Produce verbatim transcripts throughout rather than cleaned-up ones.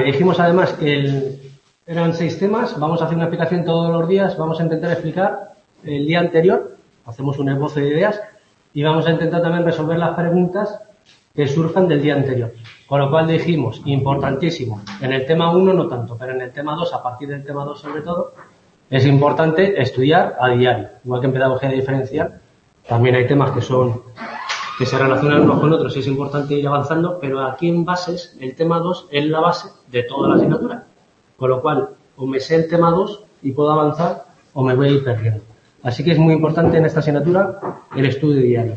dijimos además que el, eran seis temas, vamos a hacer una explicación todos los días, vamos a intentar explicar el día anterior, hacemos un esbozo de ideas y vamos a intentar también resolver las preguntas que surjan del día anterior. Con lo cual dijimos, importantísimo, en el tema uno no tanto, pero en el tema dos, a partir del tema dos sobre todo, es importante estudiar a diario. Igual que en pedagogía diferencial, también hay temas que son que se relacionan unos con otros y es importante ir avanzando, pero aquí en bases, el tema dos es la base de toda la asignatura. Con lo cual, o me sé el tema dos y puedo avanzar, o me voy a ir perdiendo. Así que es muy importante en esta asignatura el estudio diario.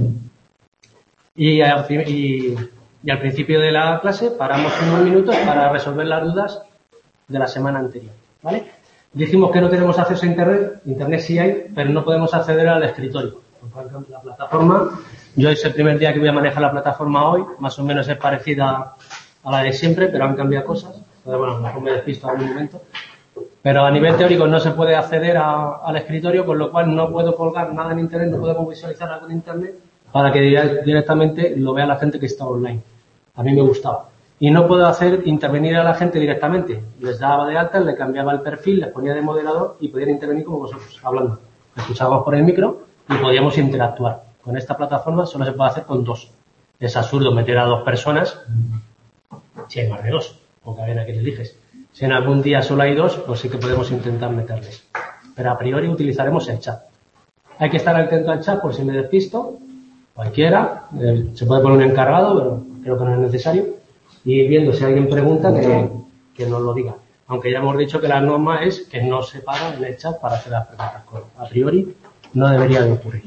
Y, y, y al principio de la clase paramos unos minutos para resolver las dudas de la semana anterior, ¿vale? Dijimos que no tenemos acceso a Internet, Internet sí hay, pero no podemos acceder al escritorio. La plataforma, yo es el primer día que voy a manejar la plataforma hoy, más o menos es parecida a la de siempre, pero han cambiado cosas. Entonces, bueno, a lo mejor me despisto en algún momento. Pero a nivel teórico no se puede acceder a, al escritorio, con lo cual no puedo colgar nada en Internet, no podemos visualizar algo en Internet para que directamente lo vea la gente que está online. A mí me gustaba. Y no puedo hacer intervenir a la gente directamente. Les daba de alta, le cambiaba el perfil, les ponía de moderador y podían intervenir como vosotros, hablando. Escuchábamos por el micro y podíamos interactuar. Con esta plataforma solo se puede hacer con dos. Es absurdo meter a dos personas si hay más de dos, o cadena que le eliges. Si en algún día solo hay dos, pues sí que podemos intentar meterles. Pero a priori utilizaremos el chat. Hay que estar atento al chat por si me despisto. Cualquiera. Eh, se puede poner un encargado, pero creo que no es necesario. Y ir viendo si alguien pregunta que, que nos lo diga. Aunque ya hemos dicho que la norma es que no se para en el chat para hacer las preguntas. A priori no debería de ocurrir.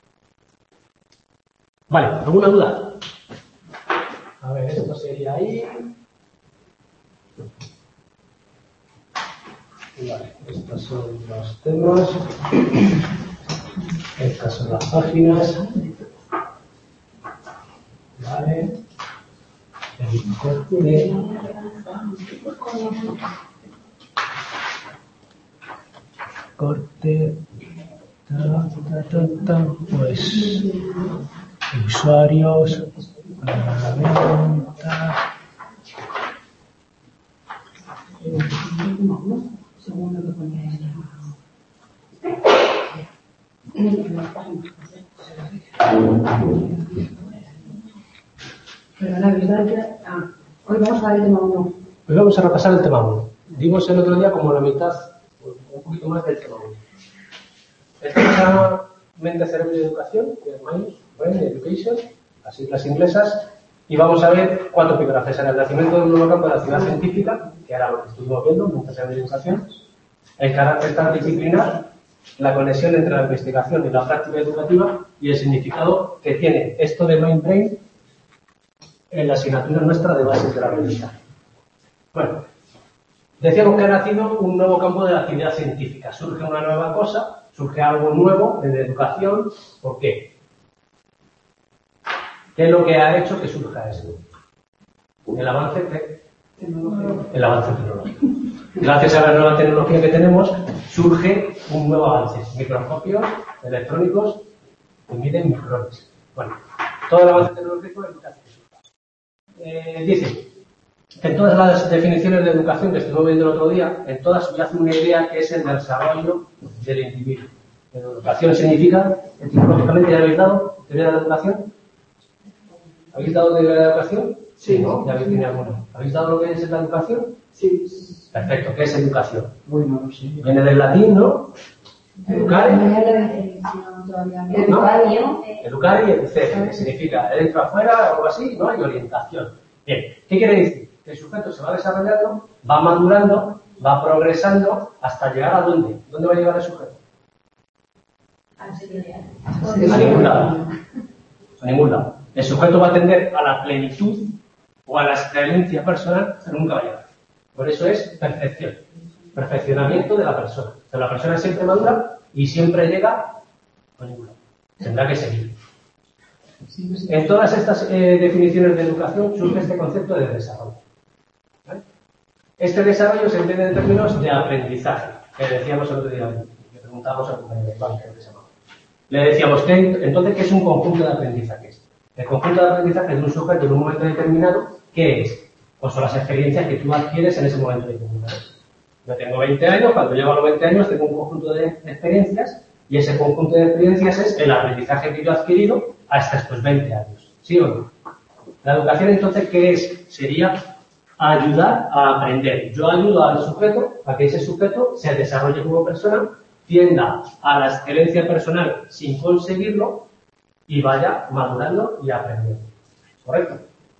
Vale, ¿alguna duda? A ver, esto sería ahí. Vale, estos son los temas. Estas son las páginas. Vale. El corte. Corte. Ta, ta, ta, ta. Pues usuarios. Herramienta. Segundo que ponía ella. Perdona, ¿verdad? Ah, hoy vamos a ver el tema uno. Hoy vamos a repasar el tema uno. Dimos el otro día como la mitad, un poquito más del tema uno. El tema se llama Mente, Cerebro y Educación, que es Mind, Brain Education, las siglas inglesas, y vamos a ver cuatro epígrafes. El nacimiento de un nuevo campo de la actividad científica, que era lo que estuvimos viendo, Mente, Cerebro y Educación, el carácter transdisciplinar, la conexión entre la investigación y la práctica educativa y el significado que tiene esto de Mind Brain en la asignatura nuestra de bases de la aprendizaje. Bueno, decíamos que ha nacido un nuevo campo de la actividad científica. Surge una nueva cosa, surge algo nuevo en la educación. ¿Por qué? ¿Qué es lo que ha hecho que surja eso? El avance, te... el avance tecnológico. Gracias a la nueva tecnología que tenemos, surge un nuevo avance. Microscopios electrónicos que miden micrones. Bueno, todo el avance tecnológico es lo que hace que surja. Eh, dice, en todas las definiciones de educación que estuvimos viendo el otro día, en todas subyace una idea que es el desarrollo del individuo. La educación significa, etimológicamente, ¿ya habéis dado teoría de la educación? ¿Habéis dado teoría de la educación? Sí, ¿no? Ya habéis tenido alguna. ¿Habéis dado lo que es la educación? Sí. Perfecto, ¿qué es educación? Bueno, no sé. Viene del latín, ¿no? Educare. ¿No? Educare y educere, que significa de dentro a afuera, algo así, ¿no? Y orientación. Bien, ¿qué quiere decir? Que el sujeto se va desarrollando, va madurando, va progresando, hasta llegar a dónde. ¿Dónde va a llegar el sujeto? A ningún lado. A ningún lado. El sujeto va a tender a la plenitud o a la excelencia personal, pero nunca va a llegar. Por eso es perfección. Perfeccionamiento de la persona. Pero la persona siempre madura y siempre llega a ningún lado. Tendrá que seguir. En todas estas eh, definiciones de educación surge este concepto de desarrollo. ¿Vale? Este desarrollo se entiende en términos de aprendizaje, que decíamos el otro día, que preguntábamos al compañero de banco, que se llama. Le decíamos que entonces, ¿qué es un conjunto de aprendizajes? El conjunto de aprendizajes de un sujeto en un momento determinado, ¿qué es? Pues son las experiencias que tú adquieres en ese momento de tu vida. Yo tengo veinte años, cuando llego a los veinte años tengo un conjunto de experiencias y ese conjunto de experiencias es el aprendizaje que yo he adquirido hasta estos veinte años. ¿Sí o no? La educación, entonces, ¿qué es? Sería ayudar a aprender. Yo ayudo al sujeto a que ese sujeto se desarrolle como persona, tienda a la excelencia personal sin conseguirlo y vaya madurando y aprendiendo. ¿Correcto?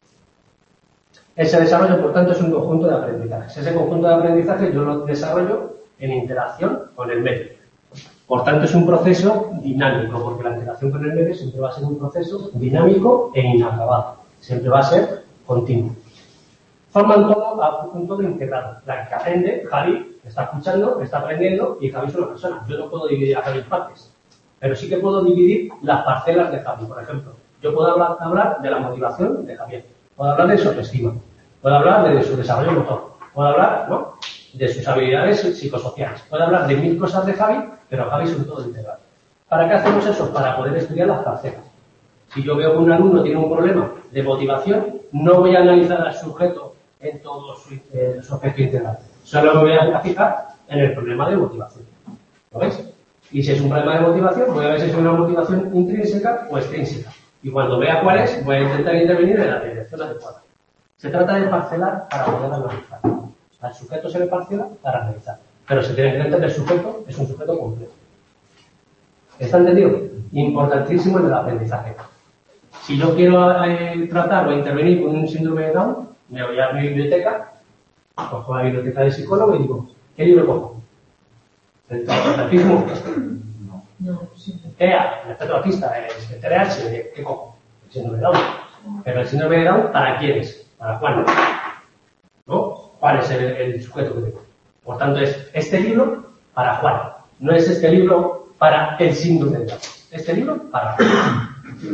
Ese desarrollo, por tanto, es un conjunto de aprendizajes. Ese conjunto de aprendizajes yo lo desarrollo en interacción con el medio. Por tanto, es un proceso dinámico, porque la interacción con el medio siempre va a ser un proceso dinámico e inacabado. Siempre va a ser continuo. Forman todo a un todo integrado. La que aprende, Javi, está escuchando, está aprendiendo y Javi es una persona. Yo no puedo dividir a Javi en partes, pero sí que puedo dividir las parcelas de Javi. Por ejemplo, yo puedo hablar, hablar de la motivación de Javier, puedo hablar de su autoestima, puedo hablar de su desarrollo motor, puedo hablar, ¿no?, de sus habilidades psicosociales, puedo hablar de mil cosas de Javi, pero Javi es un todo integrado. ¿Para qué hacemos eso? Para poder estudiar las parcelas. Si yo veo que un alumno tiene un problema de motivación, no voy a analizar al sujeto en todo su, eh, su aspecto integral. Solo me voy a fijar en el problema de motivación. ¿Lo veis? Y si es un problema de motivación, voy a ver si es una motivación intrínseca o extrínseca. Y cuando vea cuál es, voy a intentar intervenir en la dirección adecuada. Se trata de parcelar para poder analizar. Al sujeto se le parcela para analizar. Pero se tiene que entender que el sujeto es un sujeto completo. ¿Está entendido? Importantísimo en el aprendizaje. Si yo quiero eh, tratar o intervenir con un síndrome de Down, me voy a mi biblioteca, cojo la biblioteca del psicólogo y digo, ¿qué libro cojo? ¿El autismo? No. No, sí. E A, el espectro autista, el T D A H, ¿qué cojo? El síndrome de Down. Pero el síndrome de Down, ¿para quién es? ¿Para Juan? ¿No? ¿Cuál es el, el sujeto que tengo? Por tanto, es este libro para Juan. No es este libro para el síndrome de Down. Este libro para Juan.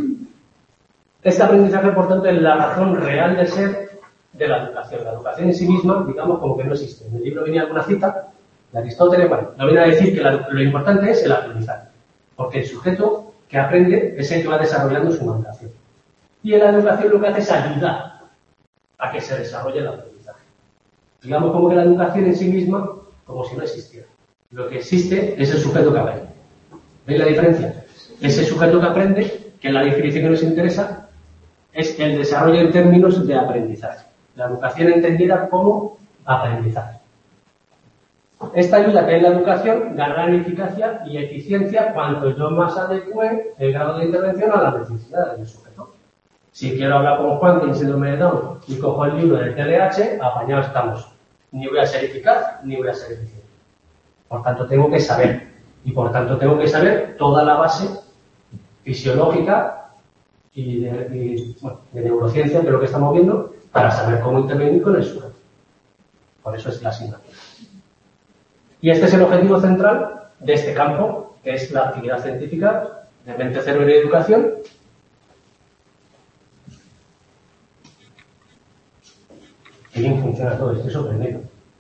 Este aprendizaje, por tanto, es la razón real de ser de la educación. La educación en sí misma, digamos, como que no existe. En el libro venía alguna cita de Aristóteles, bueno, no viene a decir que la, lo importante es el aprendizaje. Porque el sujeto que aprende es el que va desarrollando su maduración. Y en la educación lo que hace es ayudar a que se desarrolle el aprendizaje. Digamos como que la educación en sí misma, como si no existiera. Lo que existe es el sujeto que aprende. ¿Veis la diferencia? Ese sujeto que aprende, que es la definición que nos interesa, es el desarrollo en términos de aprendizaje. La educación entendida como aprendizaje. Esta ayuda que es la educación ganará en eficacia y eficiencia cuanto yo más adecue el grado de intervención a las necesidades del sujeto. Si quiero hablar con Juan, que tiene síndrome de Down, y cojo el libro del T D A H, apañados estamos. Ni voy a ser eficaz, ni voy a ser eficiente. Por tanto, tengo que saber. Y por tanto, tengo que saber toda la base fisiológica y de, y, bueno, de neurociencia, que es lo que estamos viendo, para saber cómo intervenir con el sujeto. Por eso es la asignatura. Y este es el objetivo central de este campo, que es la actividad científica de mente, cerebro y educación. Qué bien funciona todo, estoy sorprendido.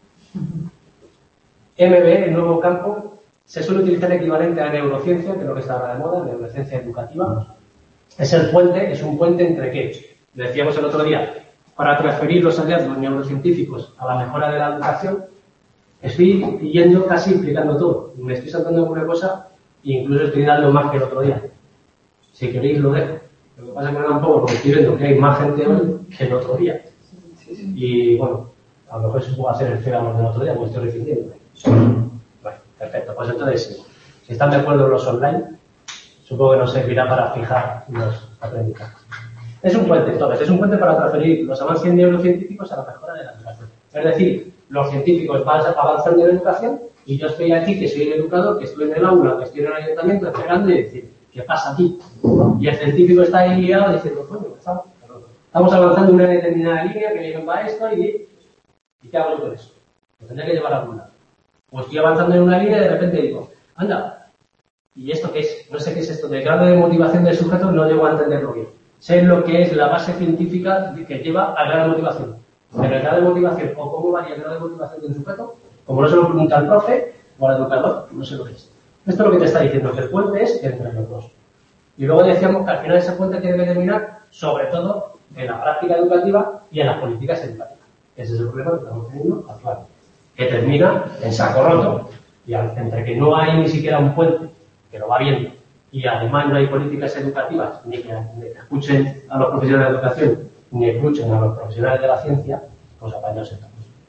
M B E, el nuevo campo, se suele utilizar el equivalente a neurociencia, que es lo que está ahora de moda, neurociencia educativa. Es el puente, es un puente entre qué, decíamos el otro día, para transferir los hallazgos neurocientíficos a la mejora de la educación. Estoy yendo casi explicando todo. Me estoy saltando alguna cosa e incluso estoy dando más que el otro día. Si queréis lo dejo. Lo que pasa es que me da un poco porque estoy viendo que hay más gente hoy que el otro día. Y bueno, a lo mejor eso puede ser el feo del otro día, porque estoy repitiendo. Bueno, perfecto. Pues entonces, si están de acuerdo los online, supongo que nos servirá para fijar los aprendizajes. Es un puente, entonces, es un puente para transferir los avances neurocientíficos a la mejora de la educación. Es decir, los científicos van avanzando en la educación y yo estoy aquí, que soy el educador, que estoy en el aula, que estoy en el ayuntamiento, esperando y decir, ¿qué pasa aquí? Y el científico está ahí liado diciendo, coño, estamos, estamos avanzando en una determinada línea que viene para esto y, ¿y qué hago yo con eso? Lo tendré que llevar a algún lado. O estoy avanzando en una línea y de repente digo, anda, ¿y esto qué es? No sé qué es esto. Del grado de motivación del sujeto no llego a entenderlo bien. Sé lo que es la base científica que lleva al grado de motivación. Pero el grado de motivación o cómo varía el grado de motivación del sujeto, como no se lo pregunta al profe o al educador, no sé lo que es. Esto es lo que te está diciendo, que el puente es entre los dos. Y luego decíamos que al final ese puente tiene que terminar, sobre todo, en la práctica educativa y en las políticas educativas. Ese es el problema que estamos teniendo actualmente, que termina en saco roto, y entre que no hay ni siquiera un puente, que lo va viendo, y además no hay políticas educativas, ni que, ni que escuchen a los profesionales de educación, ni escuchen a los profesionales de la ciencia, pues apañados estamos.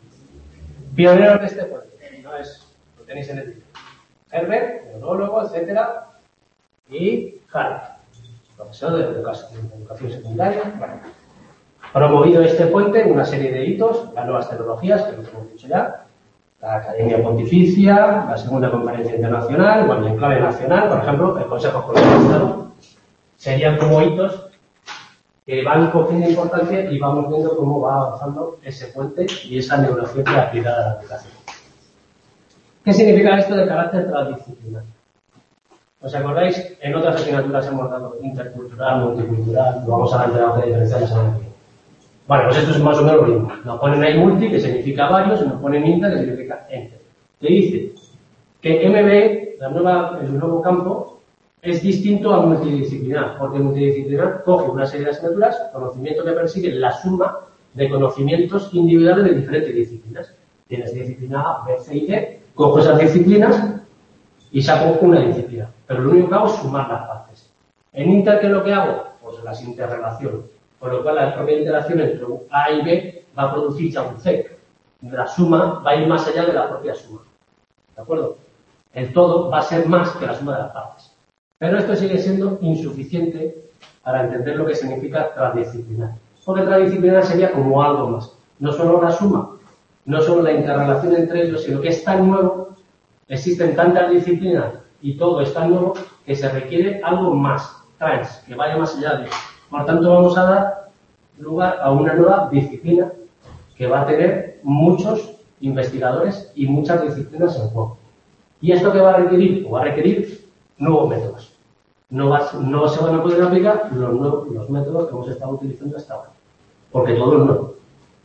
Pioneros de este puente, no es, lo tenéis en el título. Herbert, neurologo, etcétera, y Hart, profesor de educación, de educación secundaria. Bueno, promovido este puente en una serie de hitos, las nuevas tecnologías, que lo hemos dicho ya, la Academia Pontificia, la Segunda Conferencia Internacional, bueno, en clave nacional, por ejemplo, el Consejo Escolar de Estado, serían como hitos que van cogiendo importancia y vamos viendo cómo va avanzando ese puente y esa neurociencia aplicada a la educación. ¿Qué significa esto de carácter transdisciplinar? ¿Os acordáis? En otras asignaturas hemos dado intercultural, multicultural, lo vamos a ver de la diferencia la semana que viene. Vale, pues esto es más o menos lo mismo. Nos ponen ahí multi, que significa varios, y nos ponen inter, que significa enter. Te dice que M B E, la nueva, el nuevo campo, es distinto a multidisciplinar, porque multidisciplinar coge una serie de asignaturas, conocimiento que persigue la suma de conocimientos individuales de diferentes disciplinas. Tienes disciplina A, B, C y D, cojo esas disciplinas y saco una disciplina. Pero lo único que hago es sumar las partes. En Inter, ¿qué es lo que hago? Pues las interrelaciono. Por lo cual la propia interacción entre A y B va a producir ya un C. La suma va a ir más allá de la propia suma. ¿De acuerdo? El todo va a ser más que la suma de las partes. Pero esto sigue siendo insuficiente para entender lo que significa transdisciplinar. Porque transdisciplinar sería como algo más. No solo la suma, no solo la interrelación entre ellos, sino que es tan nuevo, existen tantas disciplinas y todo es tan nuevo que se requiere algo más, trans, que vaya más allá de eso. Por tanto, vamos a dar lugar a una nueva disciplina que va a tener muchos investigadores y muchas disciplinas en juego. ¿Y esto qué va a requerir? Va a requerir nuevos métodos. No, va, no se van a poder aplicar los, nuevos, los métodos que hemos estado utilizando hasta ahora, porque todo es nuevo.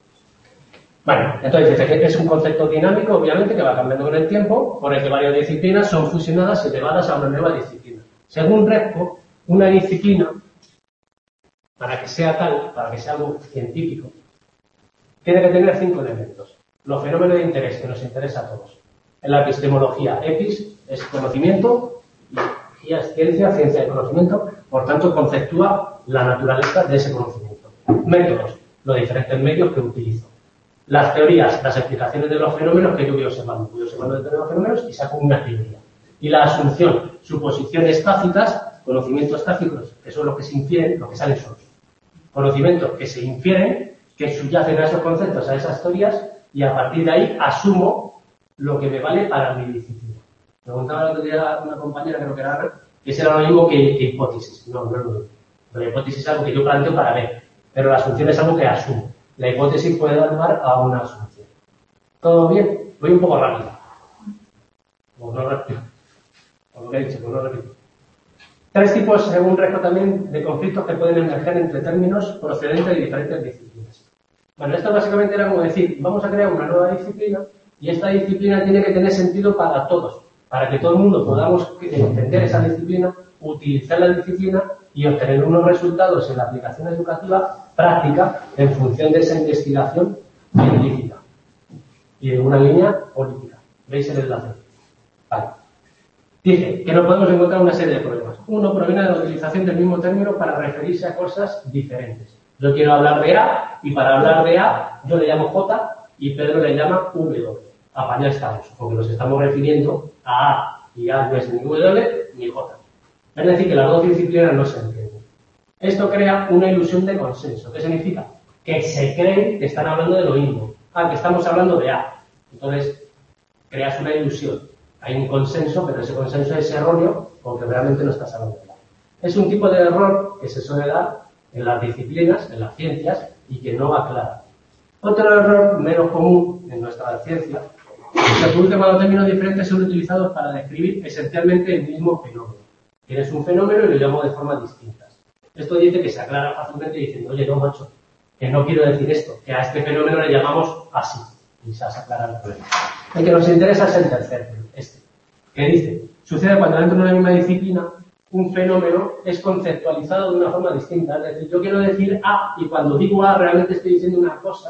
Bueno, entonces es un concepto dinámico, obviamente, que va cambiando con el tiempo, por el que varias disciplinas son fusionadas y elevadas a una nueva disciplina. Según Resco, una disciplina, para que sea tal, para que sea algo científico, tiene que tener cinco elementos. Los fenómenos de interés, que nos interesa a todos. En la epistemología, epis es conocimiento, y es ciencia, ciencia de conocimiento, por tanto conceptúa la naturaleza de ese conocimiento. Métodos, los diferentes medios que utilizo. Las teorías, las explicaciones de los fenómenos que yo voy observando. Voy observando determinados fenómenos y saco una teoría. Y la asunción, suposiciones tácitas, conocimientos tácitos, que son los que se infieren, los que salen solos. Conocimientos que se infieren, que subyacen a esos conceptos, a esas teorías, y a partir de ahí asumo lo que me vale para mi disciplina. Me preguntaba el otro día una compañera, creo que era, que será lo mismo que, que hipótesis. No, no es lo mismo. La hipótesis es algo que yo planteo para ver, pero la asunción es algo que asumo. La hipótesis puede dar lugar a una asunción. ¿Todo bien? Voy un poco rápido. O no rápido. O lo que he dicho, pues no repito. Tres tipos, según Resco también, de conflictos que pueden emerger entre términos procedentes de diferentes disciplinas. Bueno, esto básicamente era como decir, vamos a crear una nueva disciplina y esta disciplina tiene que tener sentido para todos, para que todo el mundo podamos entender esa disciplina, utilizar la disciplina y obtener unos resultados en la aplicación educativa práctica en función de esa investigación científica y en una línea política. ¿Veis el enlace? Vale. Dice que nos podemos encontrar una serie de problemas. Uno proviene de la utilización del mismo término para referirse a cosas diferentes. Yo quiero hablar de A y para hablar de A yo le llamo J y Pedro le llama W. Apaña estamos, porque nos estamos refiriendo a A y A no es ni W ni J. Es decir, que las dos disciplinas no se entienden. Esto crea una ilusión de consenso. ¿Qué significa? Que se creen que están hablando de lo mismo. Ah, que estamos hablando de A. Entonces, creas una ilusión. Hay un consenso, pero ese consenso es erróneo porque realmente no estás hablando de A. Es un tipo de error que se suele dar en las disciplinas, en las ciencias, y que no aclara. Otro error menos común en nuestra ciencia se produce cuando términos diferentes son utilizados para describir esencialmente el mismo fenómeno. Tienes un fenómeno y lo llamo de formas distintas. Esto dice que se aclara fácilmente diciendo, oye, no, macho, que no quiero decir esto, que a este fenómeno le llamamos así. Y se hace aclarar el problema. El que nos interesa es el tercero, este, que dice, sucede cuando dentro de una misma disciplina un fenómeno es conceptualizado de una forma distinta. Es decir, yo quiero decir A y cuando digo A realmente estoy diciendo una cosa que puede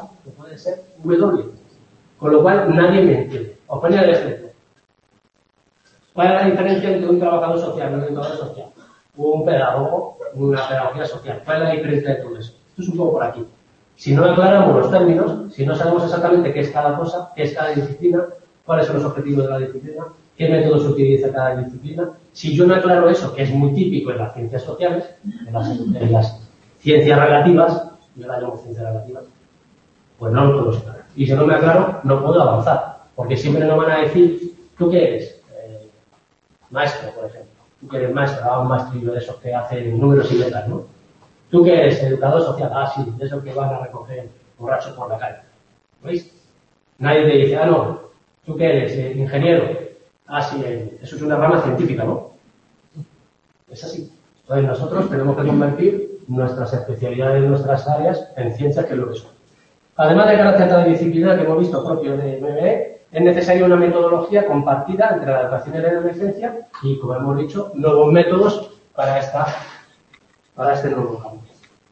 puede ser W. Con lo cual nadie me entiende. Os ponía el ejemplo. ¿Cuál es la diferencia entre un trabajador social, un educador social, un pedagogo, una pedagogía social? ¿Cuál es la diferencia de todo eso? Esto es un poco por aquí. Si no aclaramos los términos, si no sabemos exactamente qué es cada cosa, qué es cada disciplina, cuáles son los objetivos de la disciplina, qué métodos utiliza cada disciplina, si yo no aclaro eso, que es muy típico en las ciencias sociales, en las, en las ciencias relativas, yo las llamo ciencias relativas, pues no lo puedo saber. Y si no me aclaro, no puedo avanzar, porque siempre nos van a decir, ¿tú qué eres? Eh, maestro, por ejemplo. Tú que eres maestro, ah, un maestrillo de esos que hacen números y letras, ¿no? ¿Tú qué eres? Educador social. Ah, sí, de esos que van a recoger borrachos por la calle. ¿Veis? Nadie te dice, ah, no, ¿tú qué eres? Eh, ingeniero. Ah, sí, eh, eso es una rama científica, ¿no? Es así. Entonces nosotros tenemos que convertir nuestras especialidades, nuestras áreas, en ciencias, que es lo que son. Además del carácter transdisciplinar que hemos visto propio de M B E, es necesaria una metodología compartida entre la educación y la adolescencia y, como hemos dicho, nuevos métodos para, esta, para este nuevo campo.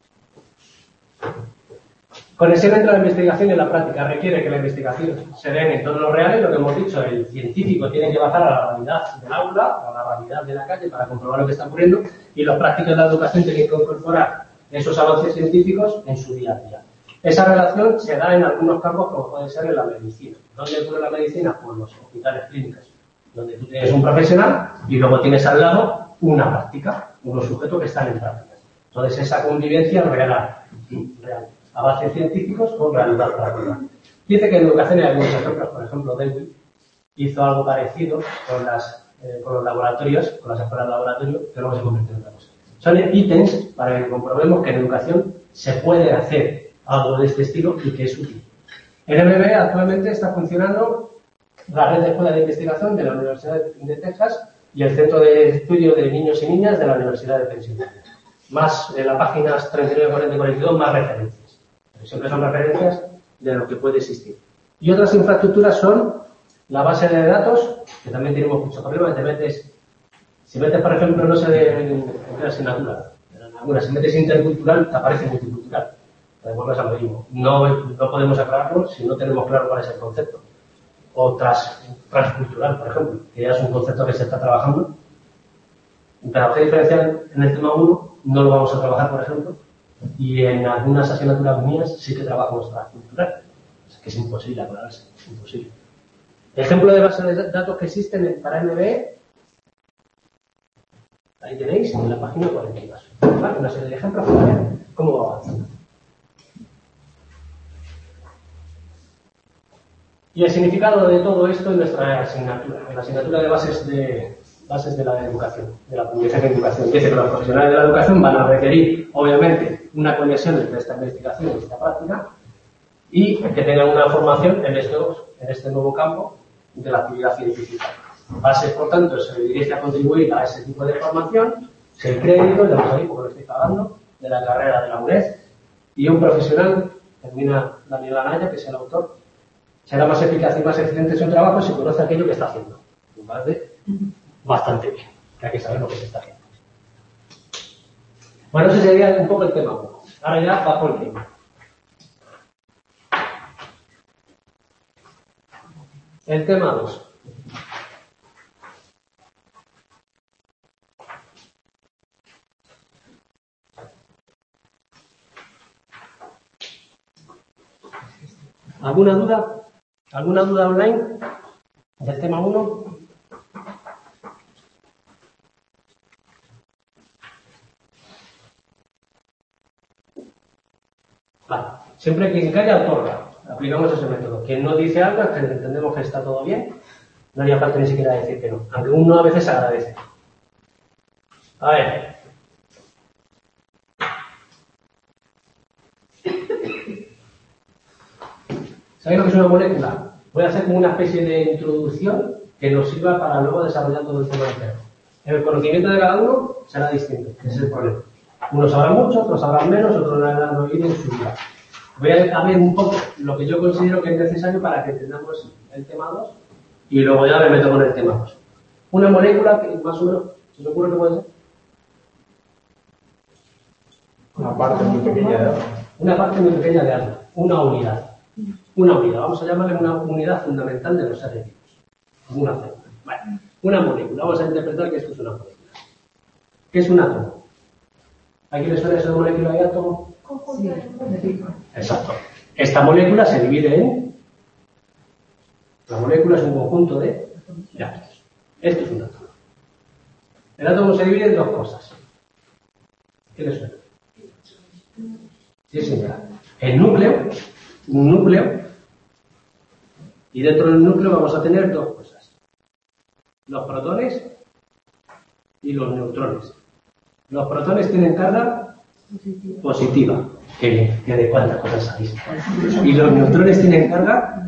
Conexión entre la investigación y la práctica requiere que la investigación se dé en entornos reales, lo que hemos dicho, el científico tiene que bajar a la realidad del aula, a la realidad de la calle para comprobar lo que está ocurriendo, y los prácticos de la educación tienen que incorporar esos avances científicos en su día a día. Esa relación se da en algunos campos, como puede ser en la medicina. ¿Dónde ocurre la medicina? Pues los hospitales clínicos, donde tú tienes un profesional y luego tienes al lado una práctica, unos sujetos que están en prácticas. Entonces, esa convivencia real, real. Avances científicos con realidad práctica. Dice que en educación hay algunos ejemplos, por ejemplo, Dewey hizo algo parecido con, las, eh, con los laboratorios, con las escuelas de laboratorio, que luego se convirtió en otra cosa. Son ítems para que comprobemos que en educación se puede hacer algo de este estilo y que es útil. En M B E actualmente está funcionando la red de escuelas de investigación de la Universidad de Texas y el Centro de Estudio de Niños y Niñas de la Universidad de Pensilvania. Más en las páginas treinta y nueve, cuarenta y cuarenta y dos, más referencias. Siempre son referencias de lo que puede existir. Y otras infraestructuras son la base de datos, que también tenemos muchos problemas. Te metes, si metes, por ejemplo, no sé en qué asignatura, en alguna, si metes intercultural, te aparece multicultural. Te vuelves a lo mismo. No, no podemos aclararlo si no tenemos claro cuál es el concepto. O tras, transcultural, por ejemplo, que ya es un concepto que se está trabajando. En pedagogía diferencial, en el tema uno, no lo vamos a trabajar, por ejemplo. Y en algunas asignaturas mías sí que trabajamos transcultural. O sea que es imposible aclararse, es imposible. Ejemplo de base de datos que existen para M B E, ahí tenéis en la página cuarenta y dos. ¿Vale? Una serie de ejemplos para ver cómo va avanzando. Y el significado de todo esto en nuestra asignatura, en la asignatura de bases de, bases de la educación, de la publicación de educación. Dice que los profesionales de la educación van a requerir, obviamente, una conexión entre esta investigación y esta práctica y que tengan una formación en, estos, en este nuevo campo de la actividad científica. Bases, por tanto, se dirige a contribuir a ese tipo de formación, es el crédito, ya lo sabéis porque lo estoy pagando, de la carrera de la U N E D, y un profesional, termina Daniel Anaya, que es el autor, será más eficaz y más eficiente en su trabajo si conoce aquello que está haciendo. Me parece bastante bien, que hay que saber lo que se está haciendo. Bueno, ese sería un poco el tema uno. Ahora ya bajo el tema. El tema dos. ¿Alguna duda? ¿Alguna duda online del tema uno? Vale. Siempre quien calla otorga. Aplicamos ese método. Quien no dice algo es que entendemos que está todo bien. No haría falta ni siquiera decir que no. Aunque uno a veces agradece. A ver. ¿Sabéis lo que es una molécula? Voy a hacer como una especie de introducción que nos sirva para luego desarrollar todo el tema entero. El conocimiento de cada uno será distinto. Ese es el problema. Unos sabrán mucho, otros sabrán menos, otros no habrán oído en su vida. Voy a ver un poco lo que yo considero que es necesario para que entendamos el tema dos y luego ya me meto con el tema dos. Una molécula que más o menos, ¿se os ocurre que puede ser? Una parte muy pequeña de algo. Una parte muy pequeña de algo. Una unidad. Una unidad, vamos a llamarle una unidad fundamental de los seres vivos. Una célula. Bueno, una molécula. Vamos a interpretar que esto es una molécula. ¿Qué es un átomo? ¿A quién le suena eso de molécula y átomo? Sí. Exacto. Esta molécula se divide en... La molécula es un conjunto de, de átomos. Esto es un átomo. El átomo se divide en dos cosas. ¿Qué le suena? Sí, señora. El núcleo, un núcleo, y dentro del núcleo vamos a tener dos cosas. Los protones y los neutrones. Los protones tienen carga positiva. Qué bien, que de cuántas cosas sabéis. Y los neutrones tienen carga...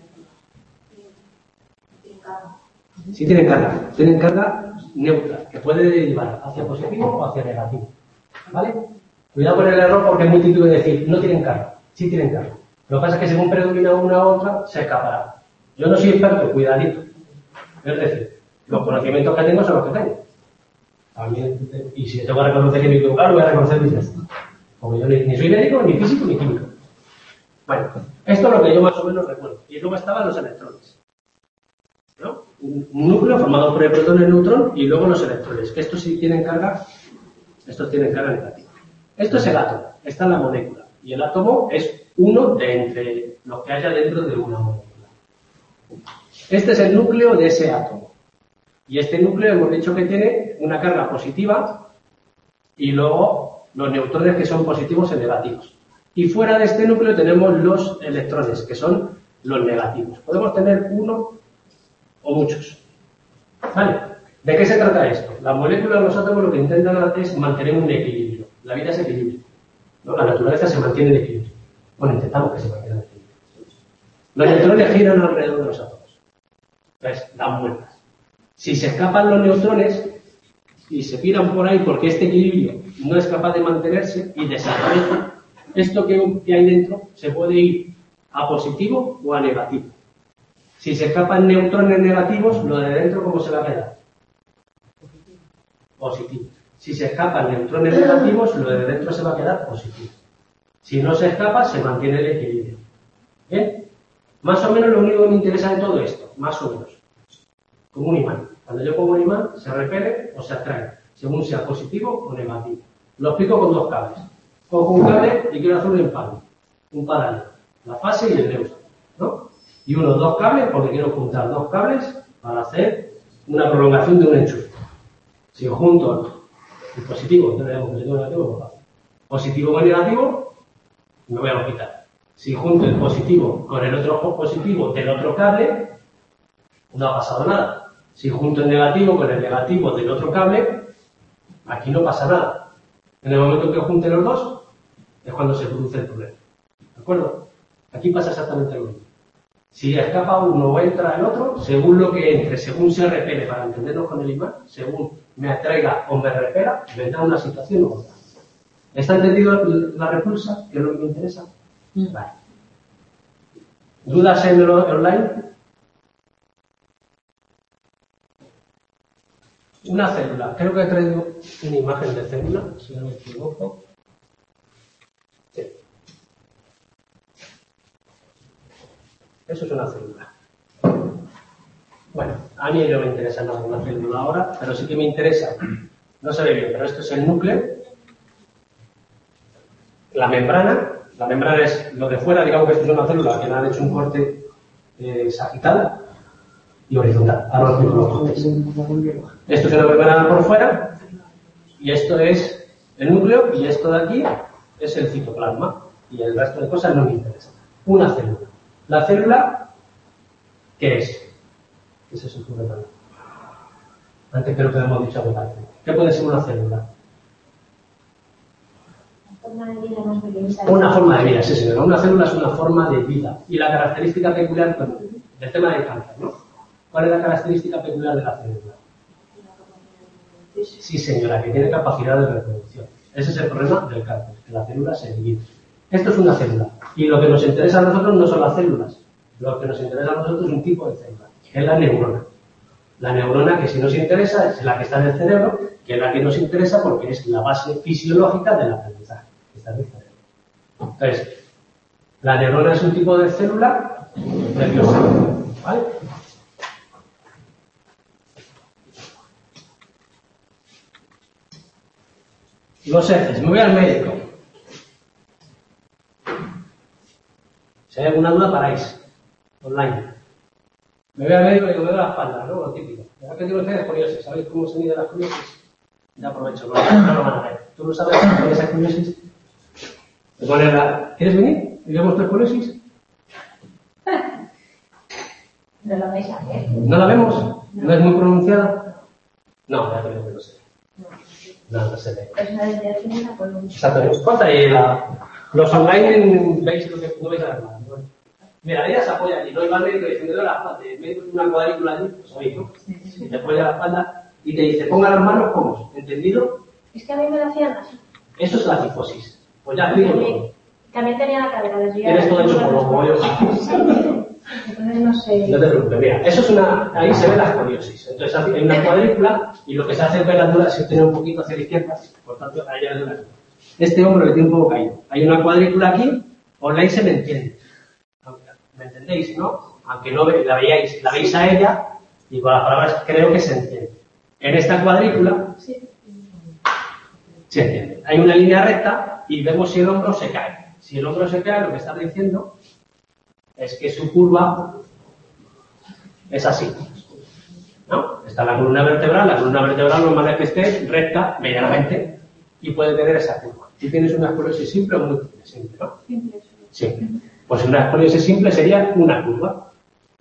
Sí tienen carga. Tienen carga neutra, que puede derivar hacia positivo o hacia negativo. ¿Vale? Cuidado con el error porque es muy típico de decir, no tienen carga. Sí tienen carga. Lo que pasa es que según predomina una u otra, se escapará. Yo no soy experto, cuidadito. Es decir, los conocimientos que tengo son los que tengo. También, y si tengo que reconocer que me equivoco, lo voy a reconocer mi texto. Porque yo ni, ni soy médico, ni físico, ni químico. Bueno, esto es lo que yo más o menos recuerdo. Y luego estaban los electrones. ¿No? Un núcleo formado por el protón y el neutrón y luego los electrones. Que estos sí tienen carga, estos tienen carga negativa. Esto es el átomo, esta es la molécula. Y el átomo es uno de entre los que haya dentro de una molécula. Este es el núcleo de ese átomo. Y este núcleo hemos dicho que tiene una carga positiva y luego los neutrones que son positivos y negativos. Y fuera de este núcleo tenemos los electrones, que son los negativos. Podemos tener uno o muchos. ¿Vale? ¿De qué se trata esto? Las moléculas, los átomos, lo que intentan es mantener un equilibrio. La vida es equilibrio. ¿No? La naturaleza se mantiene en equilibrio. Bueno, intentamos que se mantenga en equilibrio. Los neutrones giran alrededor de los átomos. Entonces, dan vueltas. Si se escapan los neutrones y se piran por ahí porque este equilibrio no es capaz de mantenerse y desaparece, esto que, que hay dentro se puede ir a positivo o a negativo. Si se escapan neutrones negativos, lo de dentro, ¿cómo se va a quedar? Positivo. Si se escapan neutrones negativos, lo de dentro se va a quedar positivo. Si no se escapa, se mantiene el equilibrio. ¿Bien? Más o menos lo único que me interesa de todo esto, más o menos. Como un imán. Cuando yo pongo un imán, se repele o se atrae, según sea positivo o negativo. Lo explico con dos cables. Cojo un cable y quiero hacer un empalme, un paralelo, la fase y el neutro, ¿no? Y unos dos cables porque quiero juntar dos cables para hacer una prolongación de un enchufe. Si junto el positivo, tenemos positivo y negativo, pues positivo con negativo, me voy a quitar. Si junto el positivo con el otro positivo del otro cable, no ha pasado nada. Si junto el negativo con el negativo del otro cable, aquí no pasa nada. En el momento que junte los dos, es cuando se produce el problema. ¿De acuerdo? Aquí pasa exactamente lo mismo. Si escapa uno o entra el otro, según lo que entre, según se repele, para entendernos con el imán, según me atraiga o me repela, vendrá una situación u otra. ¿Está entendido la repulsa? ¿Que es lo que me interesa? Vale. ¿Dudas en el online? Una célula. Creo que he traído una imagen de célula, si no me equivoco. Sí. Eso es una célula. Bueno, a mí no me interesa nada una célula ahora, pero sí que me interesa. No se ve bien, pero esto es el núcleo. La membrana. La membrana es lo de fuera, digamos que esto es una célula que le han hecho un corte eh, sagital y horizontal. Ahora os explico los cortes. Esto es una membrana por fuera y esto es el núcleo y esto de aquí es el citoplasma y el resto de cosas no me interesa. Una célula. La célula, ¿qué es? ¿Qué es eso? Antes creo que hemos dicho algo tarde. ¿Qué puede ser una célula? Una forma de vida, sí señora. Una célula es una forma de vida. Y la característica peculiar del tema del cáncer, ¿no? ¿Cuál es la característica peculiar de la célula? Sí señora, que tiene capacidad de reproducción. Ese es el problema del cáncer, que la célula se divide. Esto es una célula. Y lo que nos interesa a nosotros no son las células. Lo que nos interesa a nosotros es un tipo de célula, que es la neurona. La neurona que si nos interesa es la que está en el cerebro, que es la que nos interesa porque es la base fisiológica del aprendizaje. Está en el cerebro. Entonces, La neurona es un tipo de célula nerviosa, ¿vale? Los ejes. Me voy al médico. Si hay alguna duda, paráis. Online. Me voy al médico y digo, me duele la espalda, ¿no? Lo típico. De repente ustedes escoliosis. ¿Sabéis cómo se mide la escoliosis? Ya aprovecho, no, no lo van a ver. ¿Tú no sabes cómo es esa escoliosis? La... ¿Quieres venir? ¿Y vemos tu escoliosis? ¿No la veis a ver? ¿No la vemos? ¿No, ¿No es muy pronunciada? No, ya te digo que no sé. No, no se ve. Es una desviación de la columna. Exacto. ¿Cuánta hay la... Los online veis lo que no veis a ver nada, ¿no? Mira, ella se apoya allí, no iba al médico diciendo la espalda, el médico tiene una cuadrícula allí, pues oye, ¿no? Y te apoya la espalda y te dice, ponga las manos como, ¿entendido? Es que a mí me lo hacían así. Eso es la cifosis. Pues ya te digo todo. También tenía la cadera desviada. Tienes todo hecho por los bollos. Entonces no sé. No te preocupes, mira, eso es una, ahí se ve la escoliosis. Entonces hay una cuadrícula y lo que se hace es ver la altura, si tiene un poquito hacia la izquierda, por tanto, ahí hay una. Este hombro le tiene un poco caído. Hay una cuadrícula aquí, online se me entiende. ¿Me entendéis, no? Aunque no la veáis, la veis a ella y con las palabras creo que se entiende. En esta cuadrícula sí. se entiende. Hay una línea recta y vemos si el hombro se cae. Si el hombro se cae, lo que está diciendo es que su curva es así, ¿no? Está la columna vertebral, la columna vertebral normal es que esté recta, medianamente, y puede tener esa curva. Si tienes una escoliosis simple o múltiple, simple, ¿no? Simple. Sí. Pues una escoliosis simple sería una curva.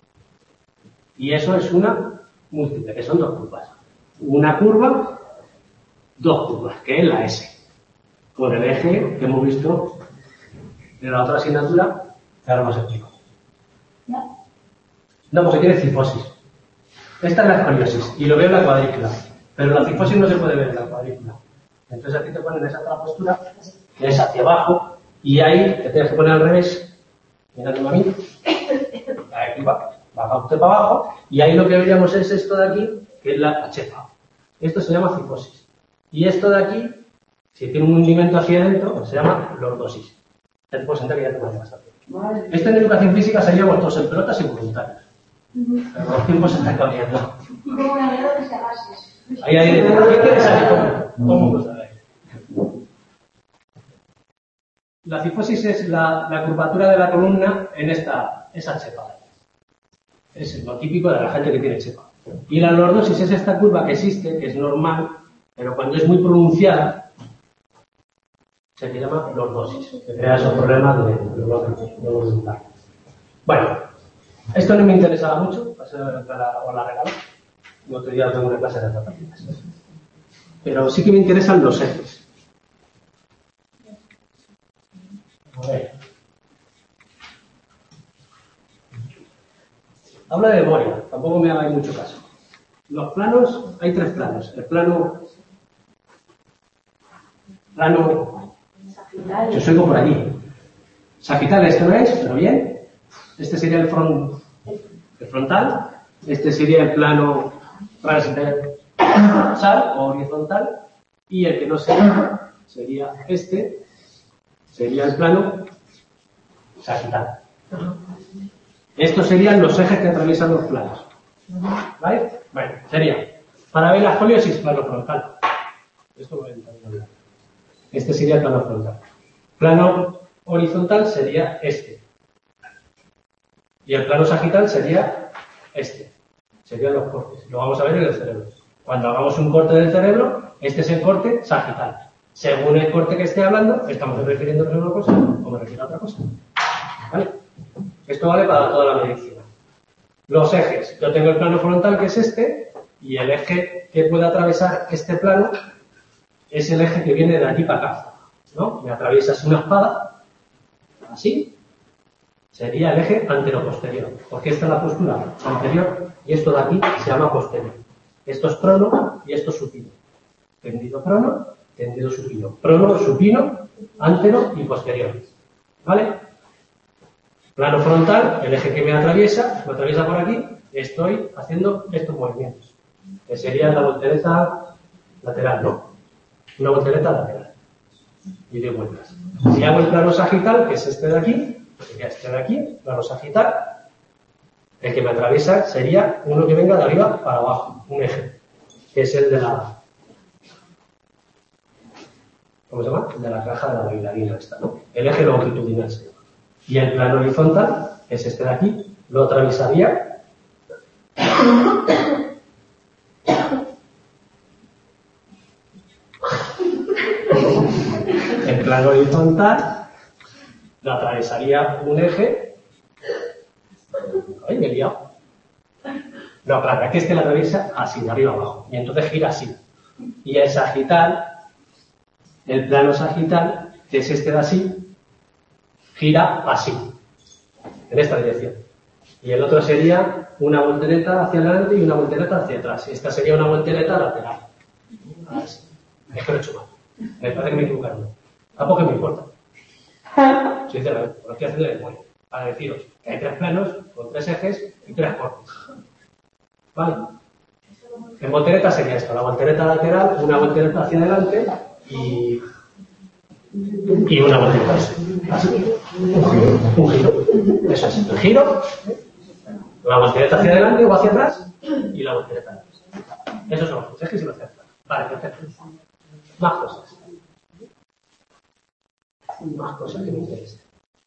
Y eso es una múltiple, que son dos curvas. Una curva, dos curvas, que es la S. Con el eje que hemos visto en la otra asignatura, que ahora os explico. ¿No? No, pues aquí tiene cifosis. Esta es la escoliosis, y lo veo en la cuadrícula. Pero la cifosis no se puede ver en la cuadrícula. Entonces aquí te ponen esa otra postura, que es hacia abajo, y ahí te tienes que poner al revés, mirándome a mí. Aquí va, baja usted para abajo, y ahí lo que veríamos es esto de aquí, que es la chefa. Esto se llama cifosis. Y esto de aquí, si tiene un hundimiento hacia adentro, se llama lordosis. Ya te puedo sentar que ya te voy a bastante. Vale. Esto en educación física seríamos todos en pelotas y voluntarios. Uh-huh. Pero los tiempos se están cambiando. Como una mierda de gases. Ahí hay de todo. ¿Qué quieres saber? ¿Cómo? ¿Cómo lo sabéis? La cifosis es la, la curvatura de la columna en esta, esa chepa. Es lo típico de la gente que tiene chepa. Y la lordosis es esta curva que existe, que es normal, pero cuando es muy pronunciada, se llama lordosis, que crea esos problemas de voluntad. Bueno, esto no me interesaba mucho, para la, o la regalo. El otro día tengo una clase de tratamientos. Pero sí que me interesan los ejes. A ver. Habla de memoria, tampoco me hagáis mucho caso. Los planos, hay tres planos. El plano... Plano... Yo soy por allí. Sagital, esto no es, pero bien. Este sería el, front, el frontal. Este sería el plano transversal o horizontal. Y el que no sería, sería este. Sería el plano sagital. Estos serían los ejes que atraviesan los planos. ¿Vale? Bueno, sería, para ver la escoliosis, plano frontal. Esto lo voy a entender. Este sería el plano frontal. Plano horizontal sería este. Y el plano sagital sería este. Serían los cortes. Lo vamos a ver en el cerebro. Cuando hagamos un corte del cerebro, este es el corte sagital. Según el corte que esté hablando, estamos refiriéndonos a una cosa o me refiero a otra cosa. ¿Vale? Esto vale para toda la medicina. Los ejes. Yo tengo el plano frontal, que es este, y el eje que puede atravesar este plano es el eje que viene de aquí para acá, ¿no? Me atraviesas una espada, así, sería el eje antero-posterior, porque esta es la postura anterior y esto de aquí se llama posterior. Esto es prono y esto es supino. Tendido prono, tendido supino. Prono, supino, antero y posterior. ¿Vale? Plano frontal, el eje que me atraviesa, me atraviesa por aquí, estoy haciendo estos movimientos, que sería la voltereta lateral, no. Una voltereta lateral y de vueltas. Si hago el plano sagital, que es este de aquí, Sería este de aquí, plano sagital. El que me atraviesa sería uno que venga de arriba para abajo, un eje, que es el de la... ¿Cómo se llama? El de la caja de la bailarina esta, ¿no? El eje longitudinal se llama. Y el plano horizontal, que es este de aquí, lo atravesaría el plano horizontal lo atravesaría un eje. Ay, me he liado. No, claro, es que este lo atraviesa así, de arriba abajo, y entonces gira así. Y el sagital, el plano sagital, que es este de así, gira así, en esta dirección. Y el otro sería una voltereta hacia adelante y una voltereta hacia atrás. Esta sería una voltereta lateral. Así. Es que lo he hecho mal. Me parece que me he equivocado. Tampoco me importa. Sinceramente, lo estoy haciendo de memoria. Para deciros que hay tres planos con tres ejes y tres cortes. ¿Vale? En voltereta sería esto, la voltereta lateral, una voltereta hacia adelante y, y una voltereta así. así. Un giro. Un giro. Eso es. El giro, la voltereta hacia adelante o hacia atrás y la voltereta atrás. Esos son los ejes y los centros. Vale, perfecto. Más cosas. Más cosas que me interesan.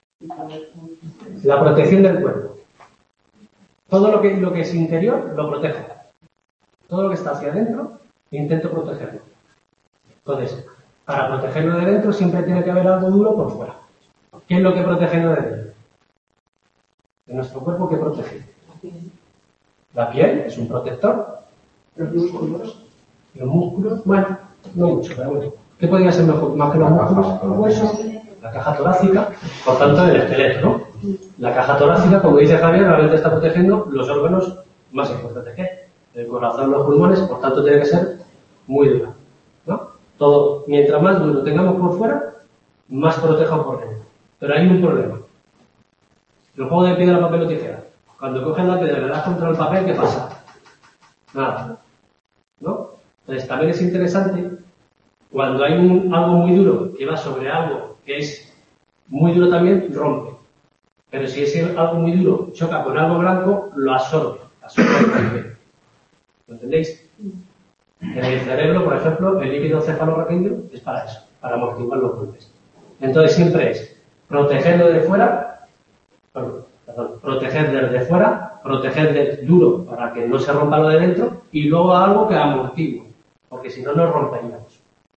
La protección del cuerpo. Todo lo que, lo que es interior lo protejo. Todo lo que está hacia adentro intento protegerlo. Entonces, para protegerlo de dentro siempre tiene que haber algo duro por fuera. ¿Qué es lo que protege lo de dentro? De nuestro cuerpo, ¿qué protege? La piel es un protector. Los músculos. Los músculos, bueno, no mucho, pero bueno. ¿Qué podría ser mejor? Más que los músculos, los huesos. La caja torácica, por tanto, el esqueleto, ¿no? La caja torácica, como dice Javier, realmente está protegiendo los órganos más importantes que hay. El corazón, los pulmones, por tanto, tiene que ser muy dura, ¿no? Todo, mientras más duro tengamos por fuera, más protejan por dentro. Pero hay un problema. El juego de piedra, papel o tijera. Cuando coges la piedra y le das contra el papel, ¿qué pasa? Nada, ¿no? Entonces, también es interesante cuando hay un, algo muy duro que va sobre algo que es muy duro también, rompe. Pero si es algo muy duro, choca con algo blanco, lo absorbe. Absorbe el papel. ¿Lo entendéis? En el cerebro, por ejemplo, el líquido cefalorraquídeo es para eso, para amortiguar los golpes. Entonces siempre es protegerlo de fuera, perdón, perdón, proteger desde fuera, proteger del duro para que no se rompa lo de dentro y luego algo que amortigue, porque si no nos romperíamos.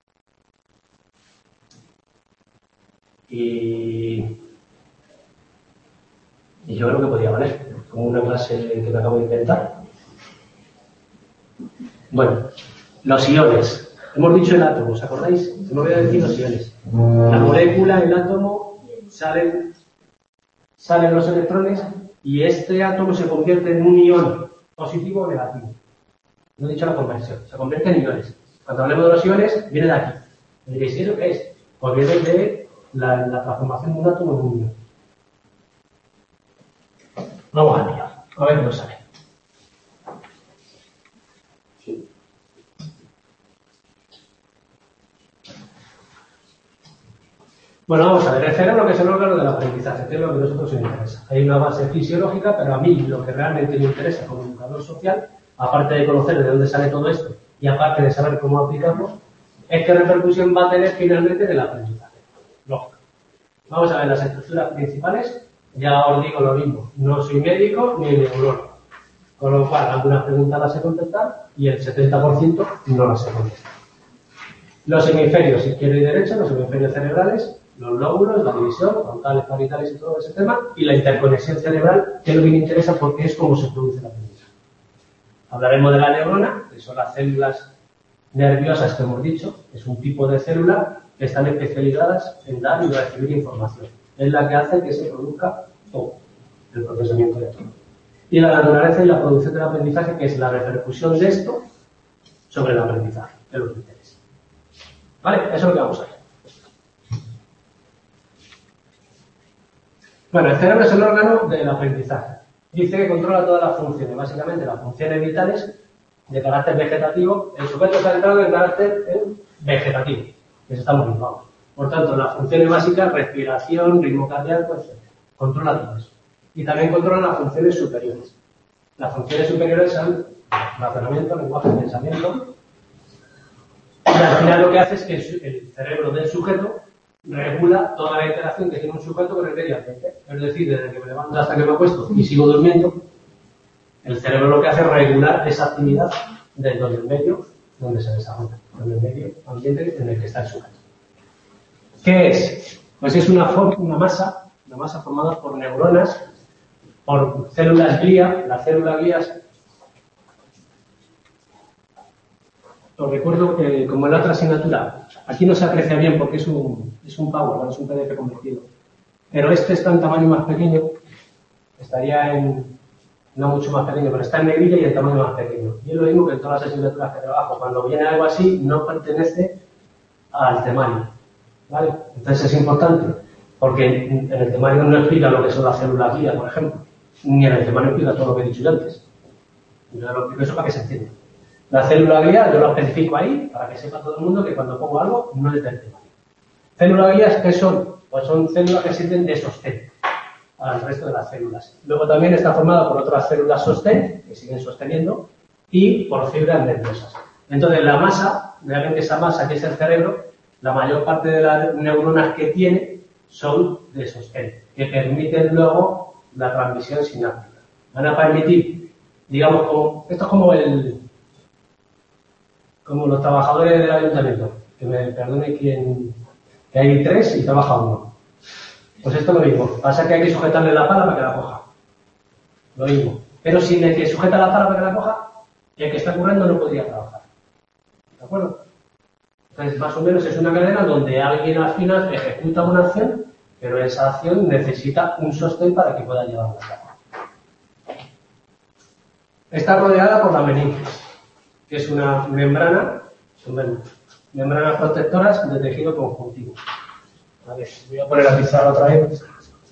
Y, y yo creo que podría valer, como una clase que me acabo de inventar. Bueno, los iones. Hemos dicho el átomo, ¿os acordáis? Se me olvidó decir los iones. La molécula, el átomo, salen, salen los electrones y este átomo se convierte en un ion, positivo o negativo. No he dicho la conversión, se convierte en iones. Cuando hablemos de los iones, viene de aquí. Me diréis, ¿eso qué es? Pues viene de la, la transformación de un átomo en un ion. Vamos a mirar, a ver qué nos sale. Bueno, vamos a ver, el cerebro, que es el órgano del aprendizaje, que es lo que a nosotros nos interesa. Hay una base fisiológica, pero a mí lo que realmente me interesa como educador social, aparte de conocer de dónde sale todo esto y aparte de saber cómo aplicarlo, es qué repercusión va a tener finalmente en el aprendizaje. Lógico. Vamos a ver las estructuras principales. Ya os digo lo mismo, no soy médico ni neurólogo. Con lo cual, algunas preguntas las sé contestar y el setenta por ciento no las sé contestar. Los hemisferios izquierdo y derecho, los hemisferios cerebrales, los lóbulos, la división, frontales, parietales y todo ese tema, y la interconexión cerebral, que es lo que me interesa porque es cómo se produce la aprendizaje. Hablaremos de la neurona, que son las células nerviosas que hemos dicho, es un tipo de célula que están especializadas en dar y recibir información. Es la que hace que se produzca todo, el procesamiento de todo. Y la naturaleza y la producción del aprendizaje, que es la repercusión de esto sobre el aprendizaje, que es lo que interesa. ¿Vale? Eso es lo que vamos a ver. Bueno, el cerebro es el órgano del aprendizaje. Dice que controla todas las funciones, básicamente las funciones vitales de carácter vegetativo. El sujeto está centrado en carácter eh, vegetativo, que eso estamos viendo. Por tanto, las funciones básicas, respiración, ritmo cardíaco, etcétera. controla todo eso. Y también controla las funciones superiores. Las funciones superiores son razonamiento, lenguaje, pensamiento. Y al final lo que hace es que el cerebro del sujeto regula toda la interacción que tiene un sujeto con el medio ambiente. Es decir, desde que me levanto hasta que me acuesto y sigo durmiendo, el cerebro lo que hace es regular esa actividad dentro del medio donde se desarrolla, en el medio ambiente en el que está el sujeto. ¿Qué es? Pues es una, forma, una masa, una masa formada por neuronas, por células glía. Las células glías, os recuerdo que como en la otra asignatura, aquí no se aprecia bien porque es un, es un PowerPoint, es un P D F convertido, pero este está en tamaño más pequeño, estaría en, no mucho más pequeño, pero está en negrilla y en tamaño más pequeño. Y es lo mismo que en todas las asignaturas que trabajo, cuando viene algo así no pertenece al temario, ¿vale? Entonces es importante, porque en el temario no explica lo que son las células guía, por ejemplo, ni en el temario explica todo lo que he dicho yo antes. Yo lo explico eso para que se entienda. La célula guía yo lo especifico ahí, para que sepa todo el mundo que cuando pongo algo no es del temario. ¿Células guías qué son? Pues son células que sirven de sostén al resto de las células. Luego también está formada por otras células sostén, que siguen sosteniendo, y por fibras nerviosas. Entonces la masa, realmente esa masa que es el cerebro, la mayor parte de las neuronas que tiene son de sostén, que permiten luego la transmisión sináptica. Van a permitir, digamos, como, esto es como el como los trabajadores del ayuntamiento, que me perdone quien, que hay tres y trabaja uno. Pues esto es lo mismo, pasa que hay que sujetarle la pala para que la coja. Lo mismo. Pero sin el que sujeta la pala para que la coja, el que está currando no podría trabajar. ¿De acuerdo? Entonces, más o menos es una cadena donde alguien al final ejecuta una acción, pero esa acción necesita un sostén para que pueda llevarla a cabo. Está rodeada por la meninges, que es una membrana, son membranas protectoras de tejido conjuntivo. A ver, voy a poner la pizarra otra vez.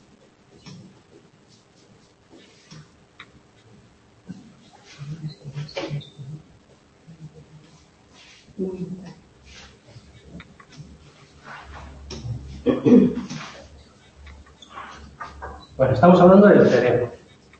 Bueno, estamos hablando del cerebro.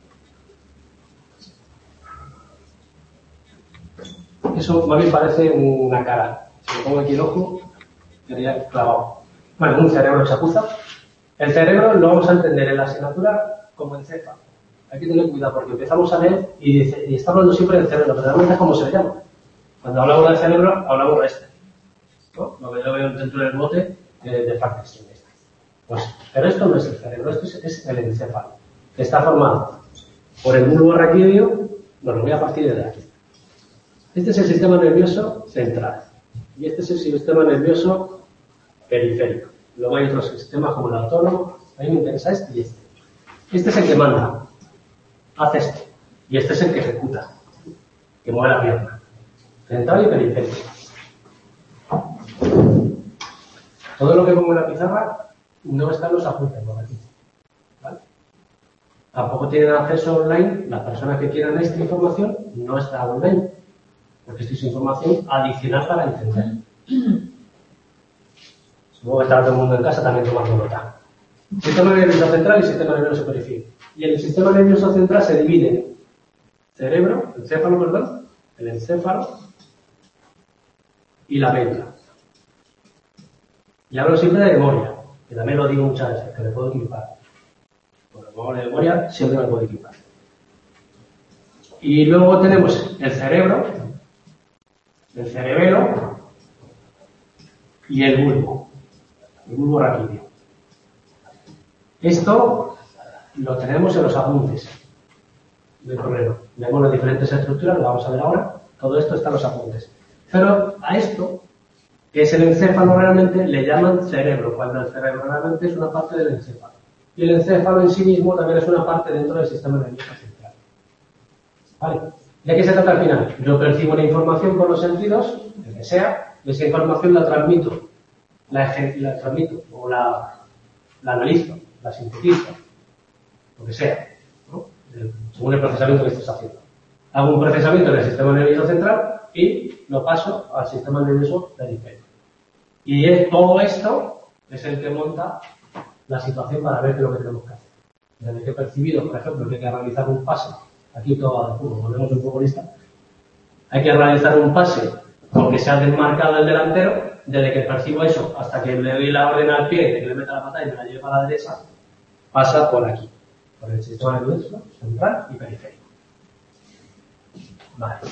Eso más bien parece una cara. Si me pongo aquí el ojo, quedaría clavado. Bueno, un cerebro chapuza. El cerebro lo vamos a entender en la asignatura como encéfalo. Hay que tener cuidado porque empezamos a leer y, dice, y está hablando siempre del cerebro, pero realmente es como se le llama. Cuando hablamos del cerebro, hablamos de este, ¿no? Lo que yo veo dentro del bote de, de Frankenstein. Pues, pero esto no es el cerebro, esto es, es el encéfalo, que está formado por el bulbo raquídeo. Bueno, lo voy a partir de aquí. Este es el sistema nervioso central y este es el sistema nervioso periférico. Luego hay otros sistemas como el autónomo. A mí me interesa este y este. Este es el que manda, hace esto, y este es el que ejecuta, que mueve la pierna. Central y periférico. Todo lo que pongo en la pizarra no está en los apuntes, por aquí. ¿Vale? Tampoco tienen acceso online. Las personas que quieran esta información no está online, porque esto es información adicional para entender. Supongo que está todo el mundo en casa también tomando nota. Sistema nervioso central y sistema nervioso periférico. Y el sistema nervioso central se divide en cerebro, encéfalo, perdón, el encéfalo y la médula. Y hablo siempre de memoria, que también lo digo muchas veces, que me puedo equipar. Bueno, como hablo de memoria, siempre me puedo equipar. Y luego tenemos el cerebro, el cerebelo y el bulbo, el bulbo raquídeo. Esto lo tenemos en los apuntes del correo. Vemos las diferentes estructuras, lo vamos a ver ahora. Todo esto está en los apuntes. Pero a esto, que es el encéfalo realmente, le llaman cerebro, cuando el cerebro realmente es una parte del encéfalo. Y el encéfalo en sí mismo también es una parte dentro del sistema nervioso central. ¿Vale? ¿De qué se trata al final? Yo percibo una información por los sentidos, el que sea, y esa información la transmito, la, la transmito, o la, la analizo, la sintetizo, lo que sea, ¿no? Según el procesamiento que estés haciendo. Hago un procesamiento en el sistema nervioso central y lo paso al sistema nervioso periférico. Y es, todo esto es el que monta la situación para ver qué es lo que tenemos que hacer. Desde que he percibido, por ejemplo, que hay que realizar un pase, aquí todo va de fútbol, volvemos un futbolista, hay que realizar un pase aunque sea desmarcado el delantero, desde que percibo eso hasta que le doy la orden al pie de que le meta la patada y me la lleve a la derecha, pasa por aquí, por el sistema nervioso central y periférico. Vale.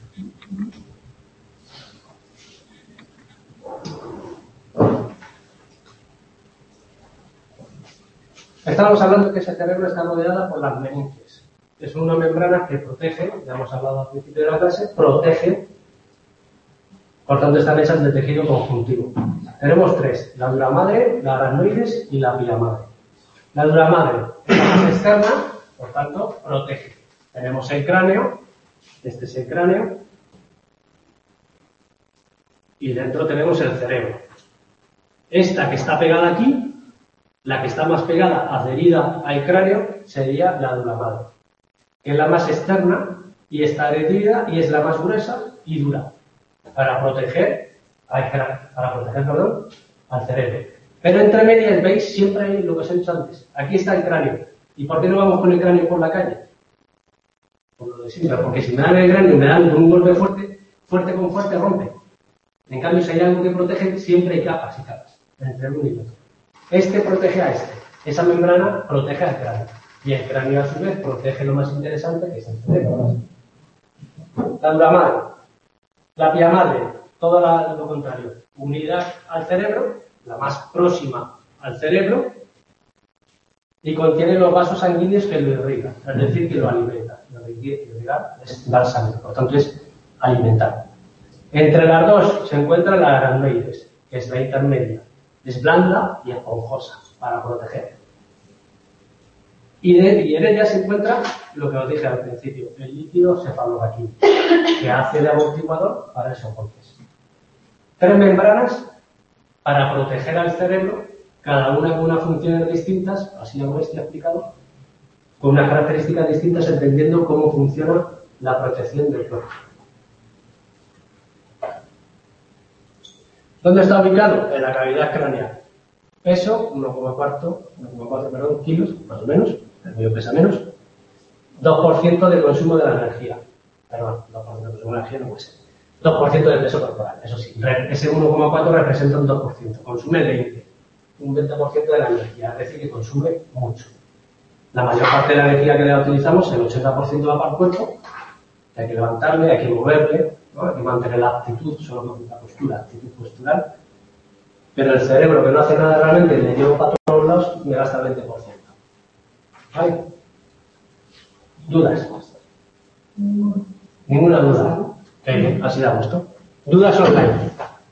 Estábamos hablando de que ese cerebro está rodeado por las meninges. Es una membrana que protege, ya hemos hablado al principio de la clase, protege, por tanto están hechas de tejido conjuntivo. Tenemos tres, la dura madre, la aracnoides y la pila madre. La dura madre es la más externa, por tanto, protege. Tenemos el cráneo, este es el cráneo, y dentro tenemos el cerebro. Esta que está pegada aquí, la que está más pegada, adherida al cráneo, sería la dura madre, que es la más externa y está adherida y es la más gruesa y dura, para proteger al, para proteger, perdón, al cerebro. Pero entre medias, ¿veis? Siempre hay lo que os he dicho antes. Aquí está el cráneo. ¿Y por qué no vamos con el cráneo por la calle? Por lo de siempre, porque si me dan el cráneo y me dan un golpe fuerte, fuerte con fuerte rompe. En cambio, si hay algo que protege, siempre hay capas y capas entre uno y otro. Este protege a este. Esa membrana protege al cráneo. Y el cráneo, a su vez, protege lo más interesante, que es el cerebro. La dura madre. La pia madre, todo la, lo contrario. Unida al cerebro, la más próxima al cerebro, y contiene los vasos sanguíneos que lo irrigan, es decir, que lo alimentan. Irrigar es dar sangre, por tanto es alimentar. Entre las dos se encuentra la aracnoides, que es la intermedia. Es blanda y esponjosa para proteger. Y, de, y en ella se encuentra lo que os dije al principio, el líquido cefalorraquídeo, que hace de amortiguador para esos golpes. Tres membranas para proteger al cerebro, cada una con unas funciones distintas, así como este explicado, con unas características distintas, entendiendo cómo funciona la protección del cuerpo. ¿Dónde está ubicado? En la cavidad craneal. Peso, uno coma cuatro kilos, más o menos, el medio pesa menos. dos por ciento del consumo de la energía. Perdón, dos por ciento del consumo de la energía no puede ser. dos por ciento del peso corporal, eso sí. Ese uno coma cuatro representa un dos por ciento. Consume el veinte por ciento. Un veinte por ciento de la energía, es decir, que consume mucho. La mayor parte de la energía que la utilizamos, el ochenta por ciento va para el cuerpo. Hay que levantarle, hay que moverle, ¿no? Hay que mantener la actitud, solo la postura, actitud postural. Pero el cerebro, que no hace nada realmente, le llevo para todos lados, me gasta el veinte por ciento. ¿Vale? ¿Dudas? Ninguna duda. Qué bien, así da gusto. ¿Dudas online?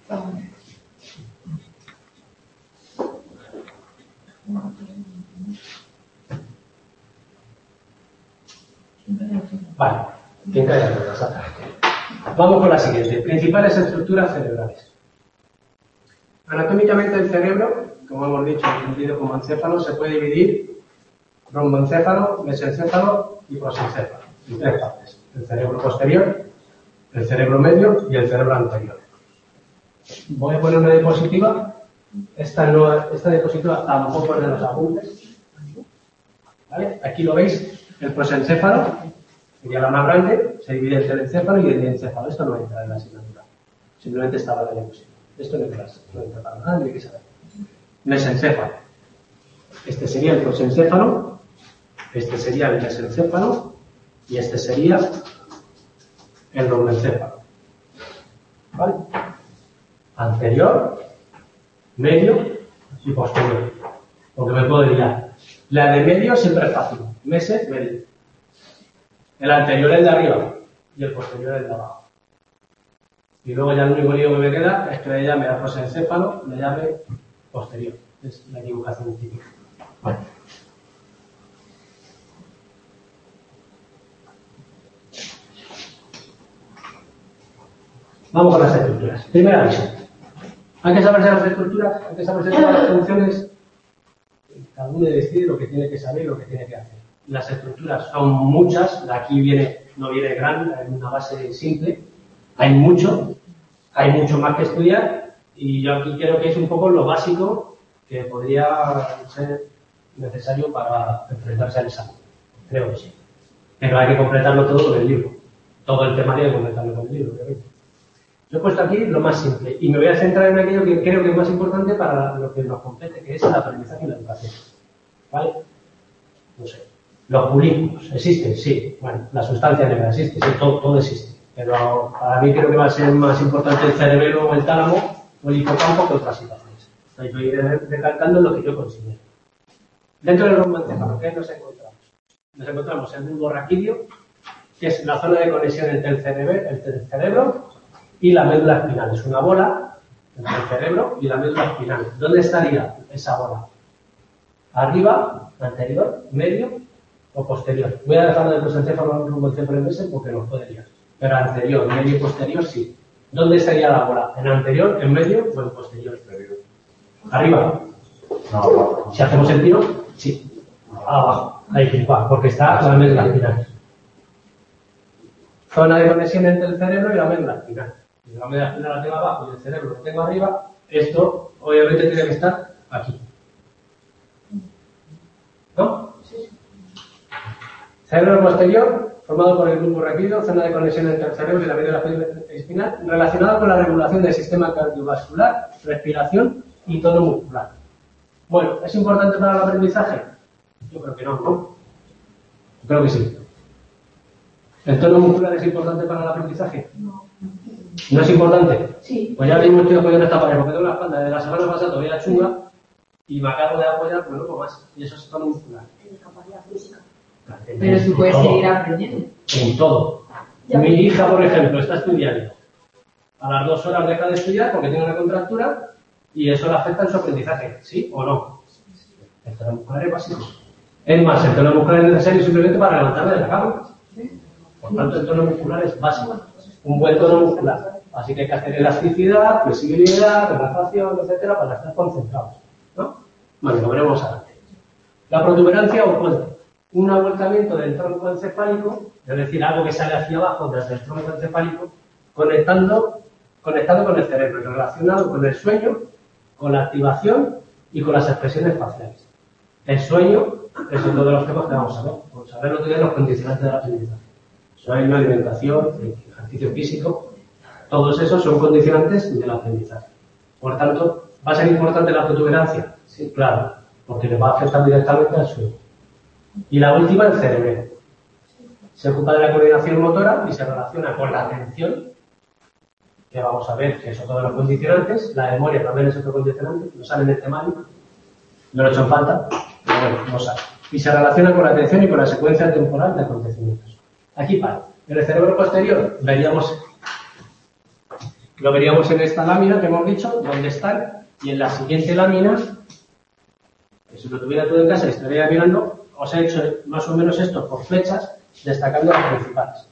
Vale, ¿quién cae la duda? Vamos con la siguiente. Principales estructuras cerebrales. Anatómicamente el cerebro, como hemos dicho, entendido como encéfalo, se puede dividir romboencéfalo, mesencéfalo y prosencéfalo, en tres partes. El cerebro posterior, el cerebro medio y el cerebro anterior. Voy a poner una diapositiva. Esta, no, esta diapositiva tampoco es de los apuntes. ¿Vale? Aquí lo veis, el prosencéfalo, sería la más grande, se divide entre el encéfalo y el diencéfalo. Esto no entra en la asignatura. Simplemente estaba en la diapositiva. Esto no entra, no entra para nada, hay que saber. Mesencéfalo. Este sería el prosencéfalo, este sería el mesencéfalo y este sería el romboencéfalo. ¿Vale? Anterior, medio y posterior. Porque me puedo liar. La de medio siempre es fácil. Mese, medio. El anterior es el de arriba y el posterior es el de abajo. Y luego ya el único lío que me queda es que le llame a prosencéfalo, le llame posterior. Es la equivocación típica. Vale. Vamos con las estructuras. Primera visión. Hay que saberse las estructuras, hay que saberse todas las funciones. Cada uno decide lo que tiene que saber y lo que tiene que hacer. Las estructuras son muchas. De aquí viene, no viene grande, hay una base simple. Hay mucho, hay mucho más que estudiar. Y yo aquí creo que es un poco lo básico que podría ser necesario para enfrentarse al examen. Creo que sí. Pero hay que completarlo todo con el libro. Todo el temario hay que completarlo con el libro, obviamente. Yo he puesto aquí lo más simple y me voy a centrar en aquello que creo que es más importante para lo que nos compete, que es el aprendizaje y la educación. ¿Vale? No sé. Los pulículos, ¿existen? Sí. Bueno, la sustancia negra existe, sí, todo, todo existe. Pero para mí creo que va a ser más importante el cerebelo o el tálamo o el hipocampo que otras situaciones. Entonces yo iré recalcando lo que yo considero. Dentro del romboencéfalo, ¿qué nos encontramos? Nos encontramos el bulbo raquídeo, que es la zona de conexión entre el cerebro, entre el cerebro y la médula espinal. Es una bola entre el cerebro y la médula espinal. ¿Dónde estaría esa bola? ¿Arriba, anterior, medio o posterior? Voy a dejar de prosencéfalo en romboencéfalo en ese porque nos puede liar. Pero anterior, medio y posterior sí. ¿Dónde estaría la bola? ¿En anterior, en medio o en posterior? ¿Arriba? No, abajo. Si hacemos el tiro, sí. Abajo. Ahí flipa, porque está la médula espinal. Zona de conexión entre el cerebro y la médula espinal. Si la médula espinal la tengo abajo y el cerebro lo tengo arriba, esto obviamente tiene que estar aquí. ¿No? Cerebro posterior, formado por el bulbo raquídeo, zona de conexión entre el cerebro y la médula espinal, relacionado con la regulación del sistema cardiovascular, respiración y tono muscular. Bueno, ¿es importante para el aprendizaje? Yo creo que no, ¿no? Yo creo que sí. ¿El tono muscular es importante para el aprendizaje? No. ¿No es importante? Sí. Pues ya mismo estoy apoyando esta pared, porque tengo la espalda desde la semana pasada todavía chunga y me acabo de apoyar, pues luego más. Y eso es tono muscular. En capacidad física. Pero tú puedes seguir aprendiendo. En todo. Mi hija, por ejemplo, está estudiando. A las dos horas deja de estudiar porque tiene una contractura y eso le afecta en su aprendizaje, ¿sí o no? El tono muscular es básico. Es más, el tono muscular es necesario simplemente para levantarme de la cama. Por tanto, el tono muscular es básico. Un buen tono muscular. Así que hay que hacer elasticidad, flexibilidad, relajación, etcétera, para estar concentrados, ¿no? Bueno, lo veremos adelante. La protuberancia o puente. Un avolcamiento del tronco encefálico, es decir, algo que sale hacia abajo desde el tronco encefálico, conectando, conectado con el cerebro, relacionado con el sueño, con la activación y con las expresiones faciales. El sueño es uno de los temas que vamos a ver. Vamos a ver lo que son los condicionantes del aprendizaje. Sueño, alimentación, ejercicio físico, todos esos son condicionantes del aprendizaje. Por tanto, ¿va a ser importante la protuberancia? Sí, claro, porque le va a afectar directamente al sueño. Y la última, el cerebro. Se ocupa de la coordinación motora y se relaciona con la atención, que vamos a ver que es otro de los condicionantes. La memoria también es otro condicionante, no sale en el temario, no lo he hecho en falta, pero bueno, no sale. Y se relaciona con la atención y con la secuencia temporal de acontecimientos. Aquí para. En el cerebro posterior veríamos, lo veríamos en esta lámina que hemos dicho, donde están, y en la siguiente lámina, que si lo tuviera todo en casa estaría mirando. Os he hecho más o menos esto por flechas, destacando las principales.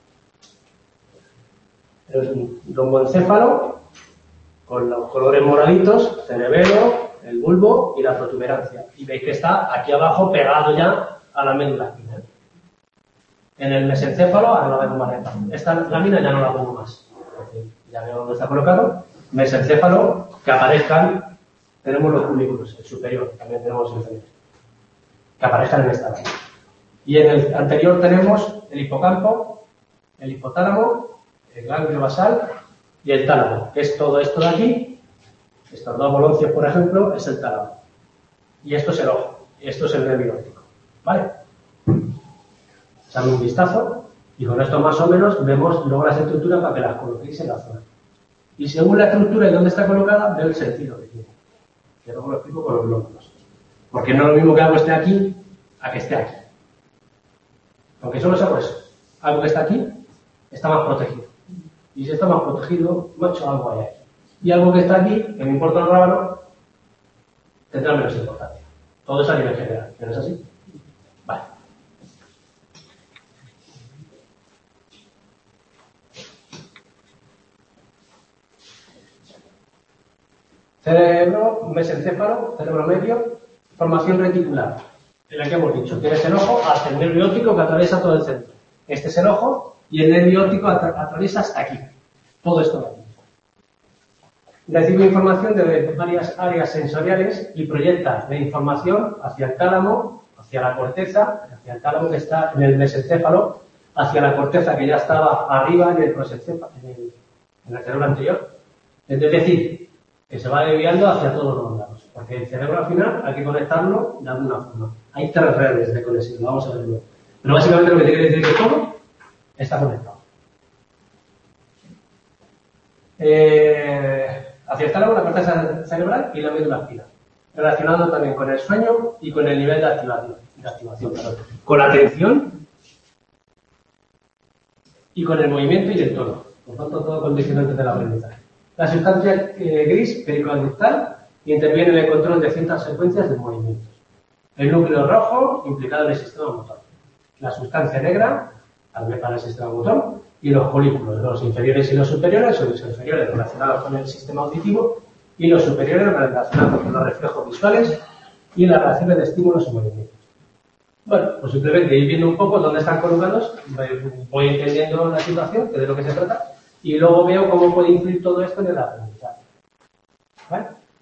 El romboencéfalo, con los colores moraditos, cerebelo, el bulbo y la protuberancia. Y veis que está aquí abajo pegado ya a la médula espinal. En el mesencéfalo, ahora lo vemos más rápido. Esta lámina ya no la pongo más. Ya veo dónde está colocado. Mesencéfalo, que aparezcan, tenemos los cúbiculos, el superior, también tenemos el inferior, que aparezcan en esta lámina. Y en el anterior tenemos el hipocampo, el hipotálamo, el ganglio basal y el tálamo, que es todo esto de aquí. Estos dos boloncios, por ejemplo, es el tálamo. Y esto es el ojo, y esto es el nervio óptico. ¿Vale? Echadme un vistazo y con esto más o menos vemos luego las estructuras para que las coloquéis en la zona. Y según la estructura y dónde está colocada, veo el sentido que tiene. Que luego lo explico con los glóbulos. Porque no es lo mismo que algo esté aquí a que esté aquí. Aunque solo sea por eso. Algo que está aquí está más protegido. Y si está más protegido, macho, algo hay ahí. Y algo que está aquí, que me importa el rábano, tendrá menos importancia. Todo es a nivel general. ¿No es así? Vale. Cerebro, mesencéfalo, cerebro medio, formación reticular. En la que hemos dicho, tienes el ojo hasta el nervio óptico que atraviesa todo el centro. Este es el ojo y el nervio óptico atra atraviesa hasta aquí. Todo esto de aquí. recibe información de varias áreas sensoriales y proyecta la información hacia el tálamo, hacia la corteza, hacia el tálamo que está en el mesencéfalo, hacia la corteza que ya estaba arriba en el prosencéfalo, en el, en el cerebro anterior. Es decir, que se va desviando hacia todos los lados, porque el cerebro al final hay que conectarlo de alguna forma. Hay tres redes de conexión, vamos a ver luego. Pero básicamente lo que te quiere decir es que todo está conectado. Eh, hacia el tálamo, la corteza cerebral y la médula espinal, relacionado también con el sueño y con el nivel de activación, de activación perdón, con la atención y con el movimiento y el tono. Por tanto, todo condicionante del aprendizaje. La sustancia eh, gris periconductal interviene en el control de ciertas secuencias de movimientos. El núcleo rojo implicado en el sistema motor. La sustancia negra también para el sistema motor. Y los folículos, los inferiores y los superiores, son los inferiores relacionados con el sistema auditivo y los superiores relacionados con los reflejos visuales y las relaciones de estímulos y movimientos. Bueno, pues simplemente ir viendo un poco dónde están colocados, voy entendiendo la situación, que de lo que se trata, y luego veo cómo puede influir todo esto en el aprendizaje. ¿Vale?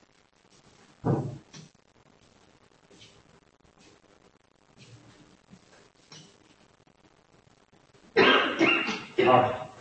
Ahora.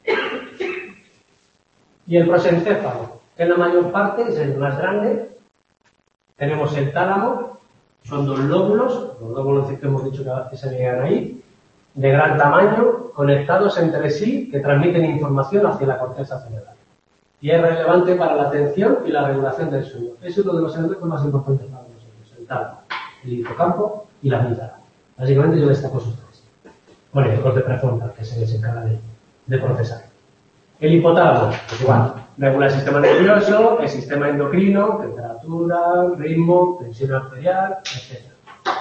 Y el prosencéfalo, que en la mayor parte es el más grande. Tenemos el tálamo, son dos lóbulos, los lóbulos que hemos dicho que se veían ahí, de gran tamaño, conectados entre sí, que transmiten información hacia la corteza cerebral. Y es relevante para la atención y la regulación del sueño. Es uno de los elementos más importantes para nosotros, el tálamo, el hipocampo y la amígdala. Básicamente yo destaco esos tres. Bueno, y el corte prefrontal, que se encarga de, de procesar. El hipotálamo, pues igual, regula el sistema nervioso, el sistema endocrino, temperatura, ritmo, tensión arterial, etcétera.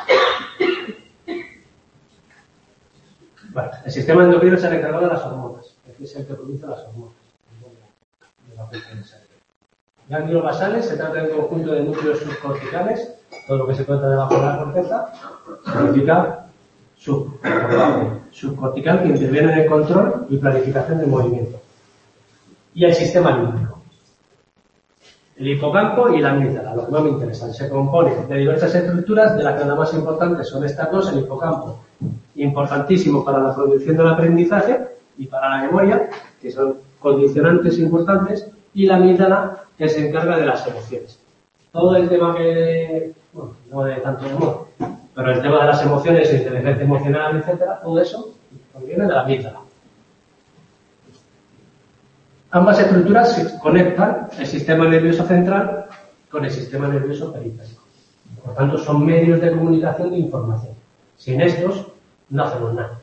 Bueno, el sistema endocrino es el encargado de las hormonas, es el que produce las hormonas. Ganglios basales, se trata de un conjunto de núcleos subcorticales, todo lo que se encuentra debajo de la corteza, significa sub, subcortical, que interviene en el control y planificación del movimiento. Y el sistema límbico. El hipocampo y la amígdala, lo que más me interesa, se compone de diversas estructuras, de las que las más importantes son estas dos, el hipocampo, importantísimo para la producción del aprendizaje y para la memoria, que son condicionantes importantes, y la amígdala, que se encarga de las emociones. Todo el tema que, bueno, no de tanto humor, pero el tema de las emociones, inteligencia emocional, etcétera, todo eso proviene de la amígdala. Ambas estructuras se conectan el sistema nervioso central con el sistema nervioso periférico. Por tanto, son medios de comunicación de información. Sin estos, no hacemos nada.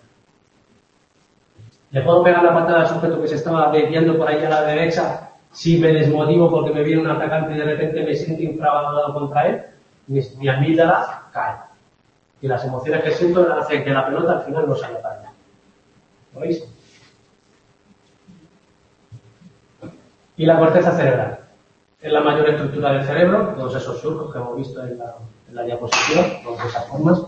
¿Le puedo pegar la patada al sujeto que se estaba desviando por ahí a la derecha si me desmotivo porque me viene un atacante y de repente me siento infravalorado contra él? Mi, mi amígdala cae. Y las emociones que siento hacen que la pelota al final no salga para allá. ¿Lo veis? Y la corteza cerebral. Es la mayor estructura del cerebro, todos esos surcos que hemos visto en la, en la diapositiva, todas esas formas.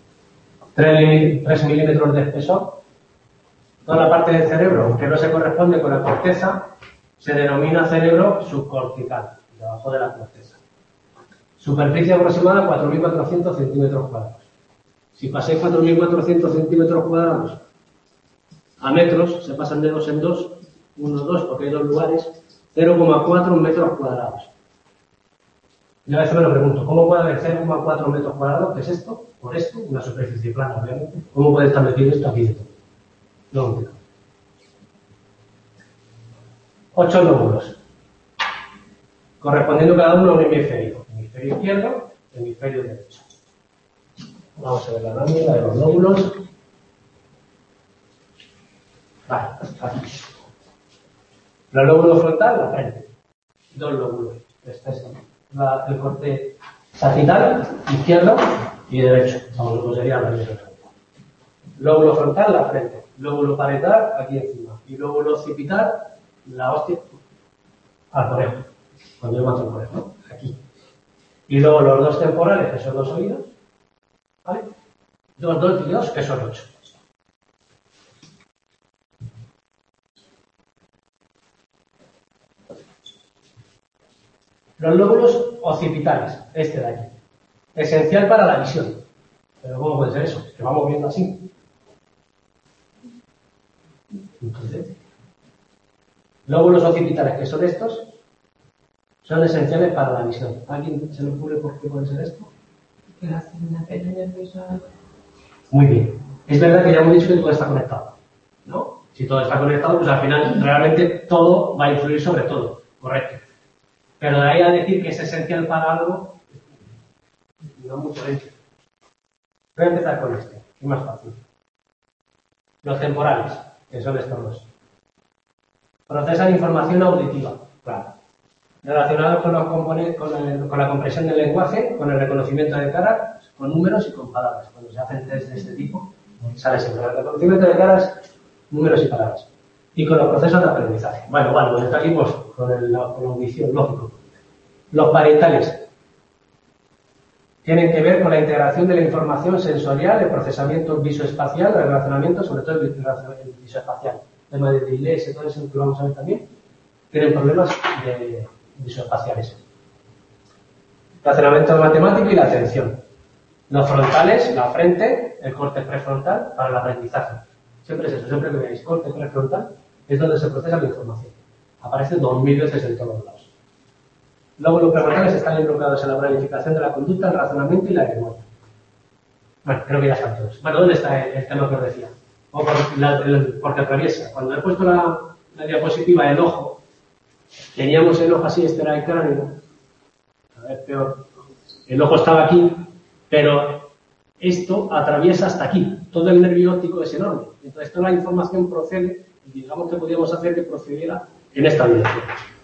tres milímetros de espesor. Toda la parte del cerebro que no se corresponde con la corteza se denomina cerebro subcortical, debajo de la corteza. Superficie aproximada cuatro mil cuatrocientos centímetros cuadrados. Si pasáis cuatro mil cuatrocientos centímetros cuadrados a metros, se pasan de dos en dos, uno, dos, porque hay dos lugares, cero coma cuatro metros cuadrados. Y a veces me lo pregunto, ¿cómo puede haber cero coma cuatro metros cuadrados? ¿Qué es esto? Por esto, una superficie plana, obviamente. ¿Cómo puede estar metido esto aquí dentro? No lo entiendo. Ocho lóbulos, correspondiendo cada uno a un hemisferio. Hemisferio izquierdo, hemisferio derecho. Vamos a ver la lámina de los lóbulos. Vale, aquí. El lóbulo frontal, la frente. Dos lóbulos. Este es la, el corte sagital, izquierdo y derecho. Vamos, lo sería la misma. Lóbulo frontal, la frente. Lóbulo parietal, aquí encima. Y lóbulo occipital, la hostia, al conejo. Cuando yo mato al conejo, aquí. Y luego los dos temporales, que son los oídos. ¿Vale? Dos, dos y dos, que son ocho. Los lóbulos occipitales, este de aquí. Esencial para la visión. Pero ¿cómo puede ser eso? Que vamos viendo así. Entonces, lóbulos occipitales, que son estos, son esenciales para la visión. ¿A alguien se le ocurre por qué puede ser esto? Que la segunda pena nerviosa. Muy bien. Es verdad que ya hemos dicho que todo está conectado, ¿no? Si todo está conectado, pues al final realmente todo va a influir sobre todo. Correcto. Pero de ahí a decir que es esencial para algo, no mucho hecho. Voy a empezar con este, que es más fácil. Los temporales, que son estos dos. Procesan información auditiva, claro. Relacionados con, los componentes, con, el, con la compresión del lenguaje, con el reconocimiento de caras, con números y con palabras. Cuando se hacen test de este tipo, sale siempre el reconocimiento de caras, números y palabras. Y con los procesos de aprendizaje. Bueno, bueno, pues está aquí pues, con, el, con la audición, lógico. Los parietales tienen que ver con la integración de la información sensorial, el procesamiento visoespacial, el relacionamiento, sobre todo el visoespacial. El tema de delays y todo eso que vamos a ver también, tienen problemas de visoespaciales. Relacionamiento matemático y la atención. Los frontales, la frente, el corte prefrontal para el aprendizaje. Siempre es eso, siempre que veáis corte prefrontal es donde se procesa la información. Aparece dos mil veces en todos lados. Luego los prefrontales están involucrados en la planificación de la conducta, el razonamiento y la memoria. Bueno, creo que ya están todos. Bueno, ¿dónde está el, el tema que os decía? O por la, el, porque atraviesa. Cuando he puesto la, la diapositiva, el ojo, teníamos el ojo así, este era el cráneo. A ver, peor. El ojo estaba aquí, pero esto atraviesa hasta aquí. Todo el nervio óptico es enorme. Entonces toda la información procede, y digamos que podríamos hacer que procediera en esta dirección.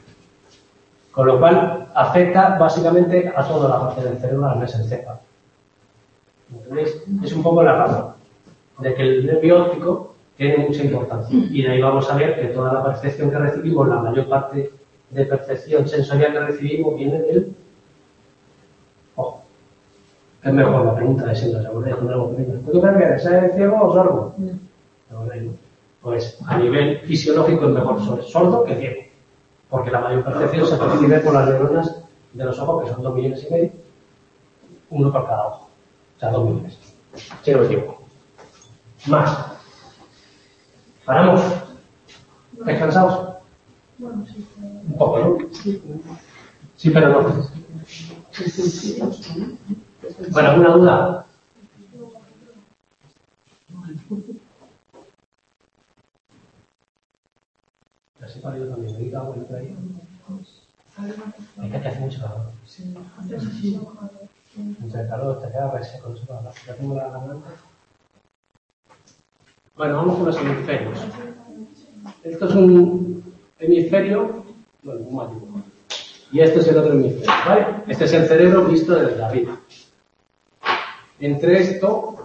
Con lo cual afecta básicamente a toda la parte del cerebro, al mesencéfalo. ¿Entendéis? Es un poco la razón de que el nervio óptico tiene mucha importancia. Y de ahí vamos a ver que toda la percepción que recibimos, la mayor parte de percepción sensorial que recibimos viene del ojo. Es mejor la pregunta de si nos acordáis cuando éramos pequeños. ¿Tú qué prefieres, ser ciego o sordo? No. Pues a nivel fisiológico es mejor sordo que ciego. Porque la mayor percepción se percibe por las neuronas de los ojos, que son dos millones y medio, uno por cada ojo. O sea, dos millones. Si no me equivoco. Más. ¿Paramos? ¿Estáis cansados? Bueno, sí. Un poco, ¿no? Sí, pero no. Bueno, ¿alguna duda? Así para yo también. ¿Me agua y traía? Es que aquí hace mucho calor. Entre el calor te queda reseco, no se puede hablar. Ya tengo la garganta. Bueno, vamos con los hemisferios. Esto es un hemisferio, bueno, un mágico. Y este es el otro hemisferio, ¿vale? Este es el cerebro visto desde arriba. Entre esto,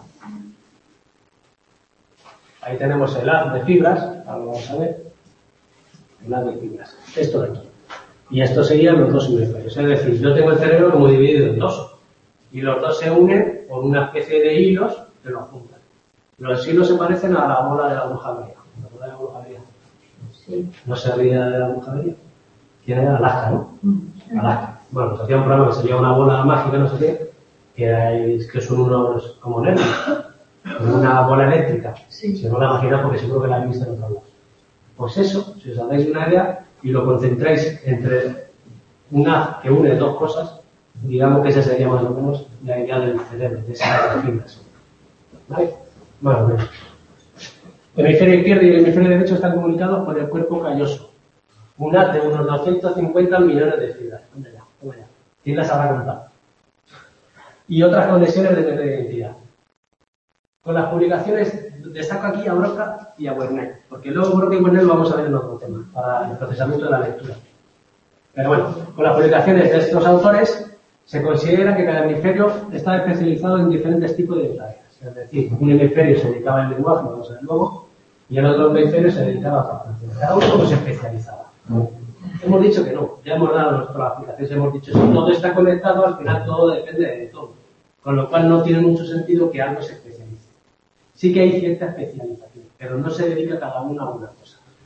ahí tenemos el haz de fibras, ahora vamos a ver, el haz de fibras, esto de aquí. Y esto serían los dos hemisferios, es decir, yo tengo el cerebro como dividido en dos, y los dos se unen por una especie de hilos que los juntan. Los hilos se parecen a la bola de la brujería. ¿La bola de la brujería? Sí. ¿No se ría de la brujería? ¿Quién era? Alaska, ¿no? Mm. Alaska. Bueno, pues hacía un programa que sería una bola mágica, no sé qué, que, es, que son unos como nervios, como una bola eléctrica. Sí. Si no la imagináis, porque seguro que la habéis visto en otros lados. Pues eso, si os dais una idea y lo concentráis entre un haz que une dos cosas, digamos que esa sería más o menos la idea del cerebro, de esas fibras. ¿Vale? Más o menos. El hemisferio izquierdo y el hemisferio derecho están comunicados por el cuerpo calloso. Un haz de unos doscientos cincuenta millones de fibras. Anda ya, toma ya. ¿Quién las habrá contado? Y otras conexiones de de identidad. Con las publicaciones destaco aquí a Broca y a Werner, porque luego Broca y Werner lo vamos a ver en otro tema, para el procesamiento de la lectura. Pero bueno, con las publicaciones de estos autores se considera que cada hemisferio está especializado en diferentes tipos de tareas. Es decir, un hemisferio se dedicaba al lenguaje, vamos a ver luego, y el otro hemisferio se dedicaba a otra función. Cada uno se especializaba. Hemos dicho que no, ya hemos dado nuestras aplicaciones, hemos dicho si todo está conectado, al final todo depende de todo. Con lo cual no tiene mucho sentido que algo se especialice. Sí que hay cierta especialización, pero no se dedica cada uno a una cosa.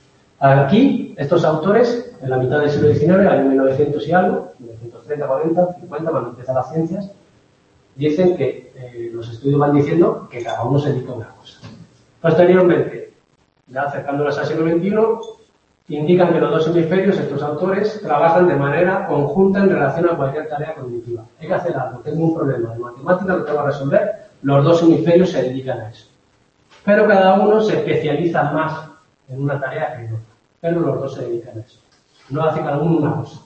Aquí, estos autores, en la mitad del siglo diecinueve, año mil novecientos y algo, mil novecientos treinta, cuarenta, cincuenta, cuando empiezan las ciencias, dicen que eh, los estudios van diciendo que cada uno se dedica a una cosa. Posteriormente, ya acercándonos al siglo veintiuno, indican que los dos hemisferios, estos autores, trabajan de manera conjunta en relación a cualquier tarea cognitiva. Hay que hacer algo, tengo un problema de matemáticas, lo tengo que resolver, los dos hemisferios se dedican a eso. Pero cada uno se especializa más en una tarea que en otra. Pero los dos se dedican a eso. No hace cada uno una cosa.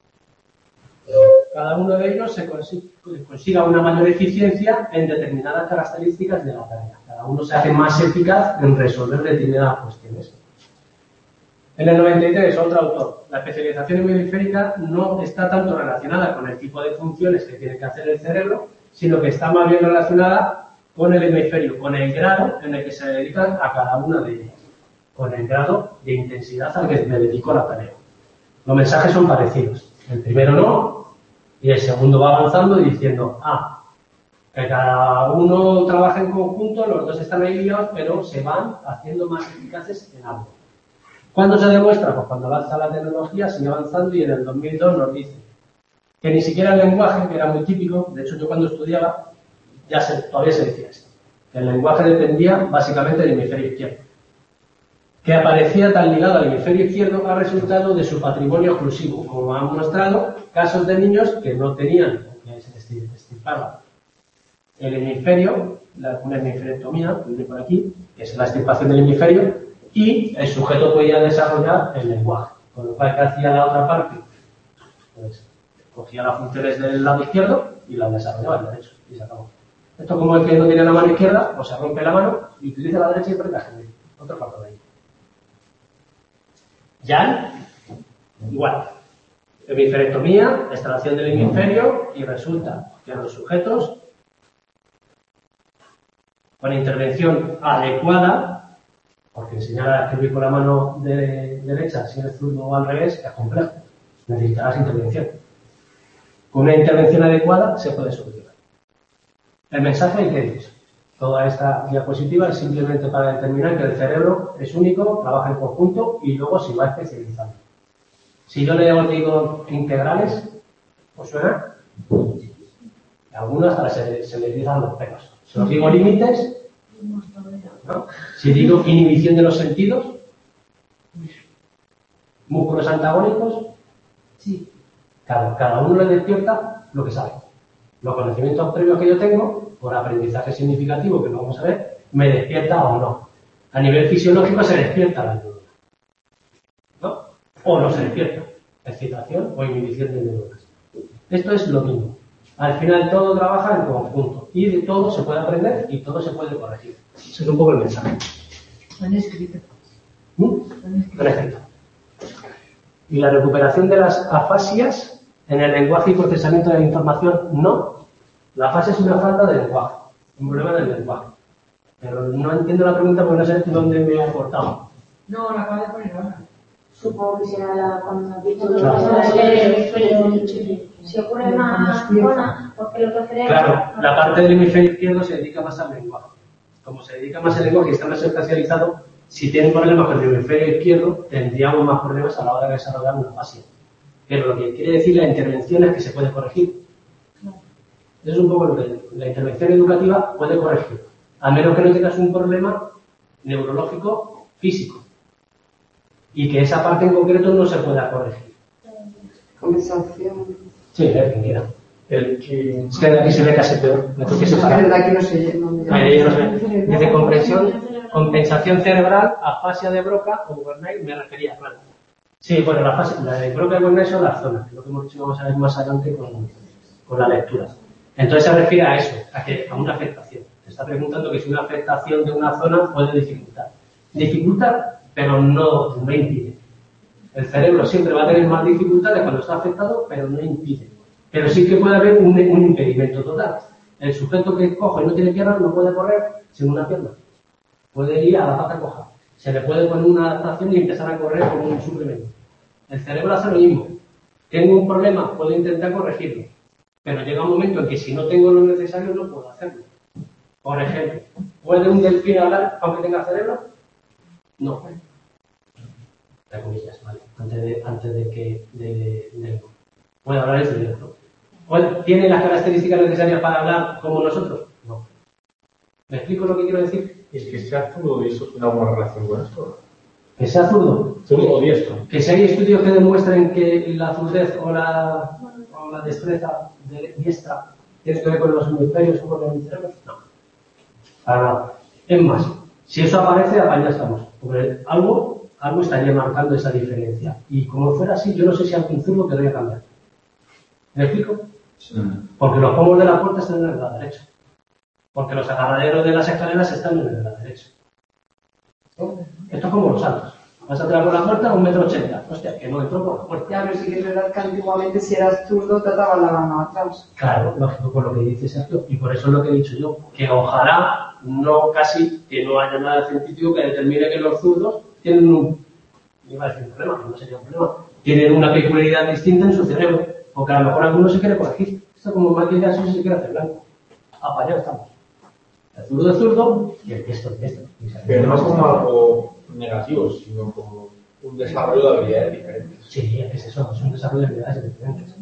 Cada uno de ellos se consiga una mayor eficiencia en determinadas características de la tarea. Cada uno se hace más eficaz en resolver determinadas cuestiones. En el noventa y tres, otro autor. La especialización hemisférica no está tanto relacionada con el tipo de funciones que tiene que hacer el cerebro, sino que está más bien relacionada con el hemisferio, con el grado en el que se dedican a cada una de ellas, con el grado de intensidad al que me dedico a la tarea. Los mensajes son parecidos. El primero no, y el segundo va avanzando y diciendo, ah, que cada uno trabaja en conjunto, los dos están ahí liados, pero se van haciendo más eficaces en algo. ¿Cuándo se demuestra? Pues cuando avanza la tecnología, sigue avanzando y en el dos mil dos nos dice que ni siquiera el lenguaje, que era muy típico, de hecho yo cuando estudiaba, ya se, todavía se decía esto, que el lenguaje dependía básicamente del hemisferio izquierdo. Que aparecía tan ligado al hemisferio izquierdo ha resultado de su patrimonio exclusivo, como han mostrado casos de niños que no tenían, que se extirpaba el hemisferio, la, una hemisferectomía, que viene por aquí, que es la extirpación del hemisferio, y el sujeto podía desarrollar el lenguaje. Con lo cual, ¿qué hacía la otra parte? Pues cogía las funciones del lado izquierdo y las desarrollaba el derecho, y se acabó. Esto como el que no tiene la mano izquierda, o se rompe la mano y utiliza la derecha y prende la gente. Otro factor de ahí. Ya, igual. Hemisferectomía, extracción del hemisferio, y resulta que los sujetos, con intervención adecuada, porque enseñar a escribir con la mano de derecha, si eres zurdo o al revés, es complejo. Necesitarás intervención. Con una intervención adecuada se puede solucionar. El mensaje que es, toda esta diapositiva es simplemente para determinar que el cerebro es único, trabaja en conjunto y luego se va especializando. Si yo le digo integrales, ¿os suena? Algunos hasta se, se les dicen los pelos. Si os digo límites, ¿no? Si digo inhibición de los sentidos, músculos antagónicos, sí. Cada, cada uno le despierta lo que sabe. Los conocimientos previos que yo tengo, por aprendizaje significativo, que lo vamos a ver, me despierta o no. A nivel fisiológico se despierta la neurona, ¿no? O no se despierta. Excitación o inhibición de neuronas. Esto es lo mismo. Al final todo trabaja en conjunto. Y de todo se puede aprender y todo se puede corregir. Ese es un poco el mensaje. Han escrito. ¿Mm? Han escrito. Y la recuperación de las afasias en el lenguaje y procesamiento de la información, no. La afasia es una falta de lenguaje, un problema del lenguaje. Pero no entiendo la pregunta porque no sé dónde me he cortado. No, la acabo de poner ahora. Supongo que será la, cuando has dicho Claro. si ocurre una zona, porque lo que creo. Claro, la parte del hemisferio izquierdo se dedica más al lenguaje. Como se dedica más al lenguaje y está más especializado, si tienen problemas con el hemisferio izquierdo, tendríamos más problemas a la hora de desarrollar una afasia. Pero lo que quiere decir la intervención es que se puede corregir. Eso es un poco lo que la intervención educativa puede corregir. A menos que no tengas un problema neurológico físico. Y que esa parte en concreto no se pueda corregir. Compensación. Sí, el que quiera. El que... Es que de aquí se ve casi peor. Me tengo que Es separar. que de aquí no sé. No me Ahí yo no sé. Dice comprensión, compensación cerebral, afasia de Broca o Wernicke, me refería, claro. Sí, bueno, la fase, la de Broca y Wernicke son las zonas, que es lo que hemos dicho, vamos a ver más adelante con, con la lectura. Entonces se refiere a eso, a, que, a una afectación. Se está preguntando que si una afectación de una zona puede dificultar. Dificulta, pero no, no impide. El cerebro siempre va a tener más dificultades cuando está afectado, pero no impide. Pero sí que puede haber un, un impedimento total. El sujeto que coge y no tiene piernas no puede correr sin una pierna. Puede ir a la pata coja. Se le puede poner una adaptación y empezar a correr con un suplemento. El cerebro hace lo mismo. Tengo un problema, puedo intentar corregirlo. Pero llega un momento en que si no tengo lo necesario no puedo hacerlo. Por ejemplo, ¿puede un delfín hablar aunque tenga cerebro? No. entre comillas, ¿vale? Antes de, antes de que de, de, puede hablar el cerebro. ¿Tiene las características necesarias para hablar como nosotros? No. ¿Me explico lo que quiero decir? ¿Y el que sea zurdo de eso tiene alguna relación con esto? ¿Que sea zurdo? ¿Zurdo o diestro? Que si hay estudios que demuestren que la zurdez o la, o la destreza de diestra tiene que ver con los hemisferios o con el cerebro, no. Para nada. Es más, si eso aparece, allá estamos. Porque algo, algo estaría marcando esa diferencia. Y como fuera así, yo no sé si algún zurdo querría cambiar. ¿Me explico? Sí. Porque los pomos de la puerta están en el lado derecho. Porque los agarraderos de las escaleras están en el lado derecho. ¿No? Esto es como los saltos. Vas a entrar por la puerta a un metro ochenta. Hostia, que no entró por la puerta. Ya, pero sí que es verdad que antiguamente si eras zurdo te ataban la mano atrás. Claro, lógico, por lo que dice Sergio. Y por eso es lo que he dicho yo. Que ojalá, no casi, que no haya nada científico que determine que los zurdos tienen un... iba a decir un problema, no sería un problema. Tienen una peculiaridad distinta en su cerebro. Porque a lo mejor alguno se quiere corregir. Esto como máquina de se quiere hacer blanco. Apañado estamos. El zurdo es zurdo y el diestro es diestro. Pero no es como algo negativo, sino como un desarrollo de habilidades diferentes. Sí, es eso, es un desarrollo de habilidades diferentes.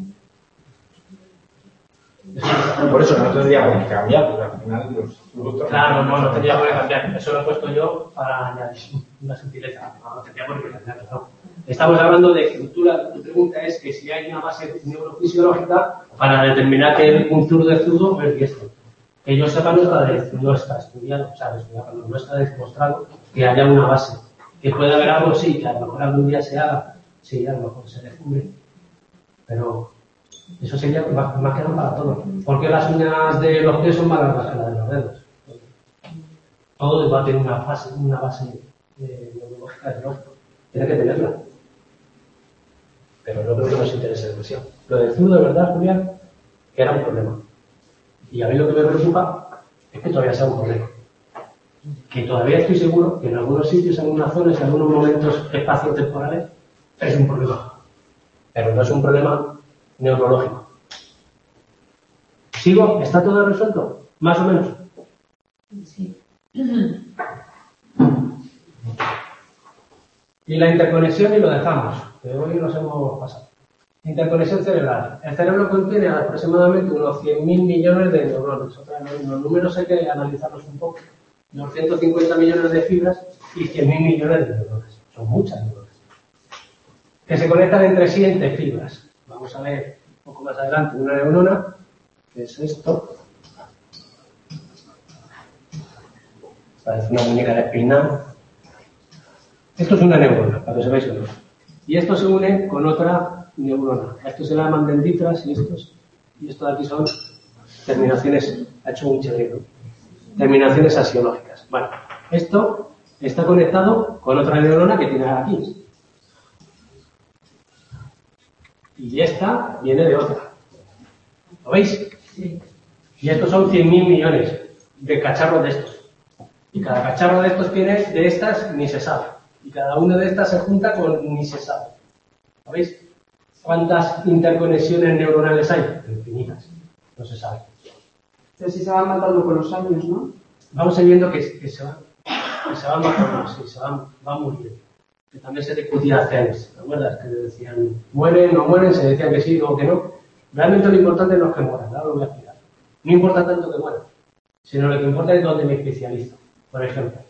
Por eso no tendríamos que cambiar, porque al final los zurdos... Claro, no, no tendríamos que cambiar. Eso lo he puesto yo para añadir una sutileza. No, no tendríamos que cambiarlo, no. Estamos hablando de que tú la tu pregunta es que si hay una base neurofisiológica para determinar que un zurdo es zurdo o es diestro. Que yo sepa no está, no está estudiado, o sea, estudiado, no está demostrado que haya una base. Que puede haber algo, sí, que a lo mejor algún día se haga, sí, a lo mejor se descubre. Pero eso sería más, más que nada para todos. Porque las uñas de los pies son más largas que las de los dedos. Todo va a tener una base, una base eh, neurológica de lógico. Tiene que tenerla. Pero no creo que nos interese demasiado. Lo del zurdo, de verdad, Julián, que era un problema. Y a mí lo que me preocupa es que todavía sea un problema. Que todavía estoy seguro que en algunos sitios, en algunas zonas, en algunos momentos espacio-temporales, es un problema. Pero no es un problema neurológico. ¿Sigo? ¿Está todo resuelto? Más o menos. Sí. Y la interconexión y lo dejamos, que hoy nos hemos pasado. Interconexión cerebral. El cerebro contiene aproximadamente unos cien mil millones de neuronas. O sea, los números hay que analizarlos un poco. doscientos cincuenta millones de fibras y cien mil millones de neuronas. Son muchas neuronas. Que se conectan entre sí entre fibras. Vamos a ver un poco más adelante una neurona, que es esto. Parece una muñeca de peinar. Esto es una neurona, para que sepáis que no. Y esto se une con otra neurona. Esto se llaman dendritas y estos. Y esto de aquí son terminaciones, ha hecho un chirrido. Terminaciones axiológicas. Bueno, esto está conectado con otra neurona que tiene aquí. Y esta viene de otra. ¿Lo veis? Sí. Y estos son cien mil millones de cacharros de estos. Y cada cacharro de estos tiene de estas ni se sabe. Y cada una de estas se junta con ni se sabe. ¿Lo veis? ¿Cuántas interconexiones neuronales hay? Infinitas. No se sabe. Pero si se van matando con los años, ¿no? Vamos a ir viendo que, que se van, que se van matando, sí, se van, van muriendo. Que también se discutía hace años, ¿te acuerdas? Que decían, mueren, no mueren, se decían que sí o que no. Realmente lo importante no es que mueran, ahora lo voy a explicar. No importa tanto que mueran, sino lo que importa es donde me especializo. Por ejemplo,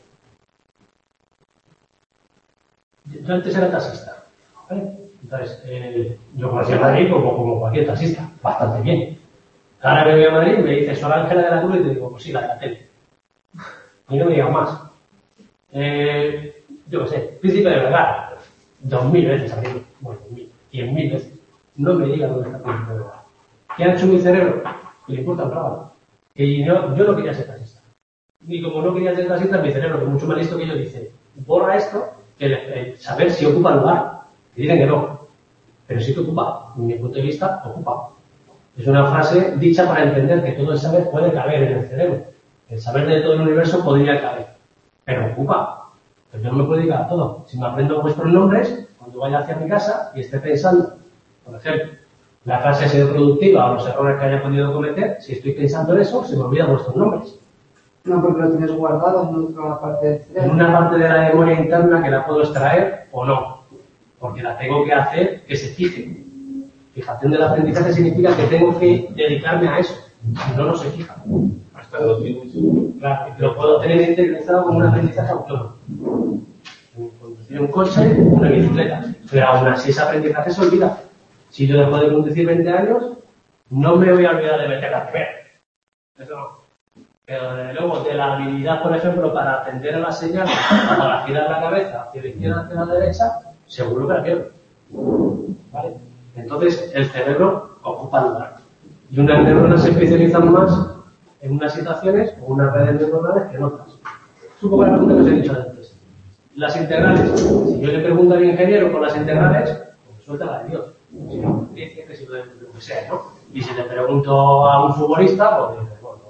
yo antes era taxista, ¿vale? Entonces, eh, yo conocía a Madrid como, como cualquier taxista, bastante bien. Ahora que voy a Madrid me dice, soy Ángela de la Cruz y te digo, pues sí, la de la tele. Y no me digas más. Eh, yo qué sé, Príncipe de Vergara, dos mil veces arriba, bueno, mil, cien mil veces. No me digas dónde está el Príncipe de Vergara. ¿Qué ha hecho mi cerebro? Que le importa un rábano. Que yo, yo no quería ser taxista. Y como no quería ser taxista, mi cerebro, que es mucho más listo que yo, dice, borra esto, que eh, saber si ocupa lugar. Y dicen que no. Pero sí que ocupa, desde mi punto de vista, ocupa. Es una frase dicha para entender que todo el saber puede caber en el cerebro. El saber de todo el universo podría caber. Pero ocupa. Pero yo no me puedo dedicar a todo. Si me aprendo vuestros nombres, cuando vaya hacia mi casa y esté pensando, por ejemplo, la frase ha sido productiva o los errores que haya podido cometer, si estoy pensando en eso, se me olvidan vuestros nombres. No, porque lo tienes guardado en otra parte del cerebro. En una parte de la memoria interna que la puedo extraer o no. porque la tengo que hacer que se fije. Fijación del aprendizaje significa que tengo que dedicarme a eso, si no, no se fija. Hasta los límites. Claro, lo puedo tener interiorizado como un aprendizaje autónomo. Conducir un coche, una bicicleta, pero aún así ese aprendizaje se olvida. Si yo dejo de conducir veinte años, no me voy a olvidar de meter la primera. Eso no. Pero desde luego, de la habilidad, por ejemplo, para atender a las señales, para girar la cabeza hacia la izquierda, hacia la derecha, seguro que la pierdo. ¿Vale? Entonces, el cerebro ocupa lugar. Y unas neuronas se especializan más en unas situaciones o unas redes neuronales que en otras. Es un poco la pregunta que os he dicho antes. Las integrales. Si yo le pregunto al ingeniero por las integrales, pues suelta la de Dios. Si no, dice que si lo, lo que sea, ¿no? Y si le pregunto a un futbolista, pues dice, bueno,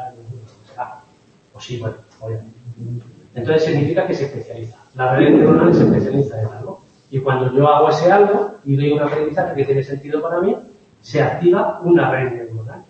pues sí, bueno, obviamente. Entonces significa que se especializa. La red neuronal se especializa en algo. Y cuando yo hago ese algo y doy un aprendizaje que tiene sentido para mí, se activa una red neuronal.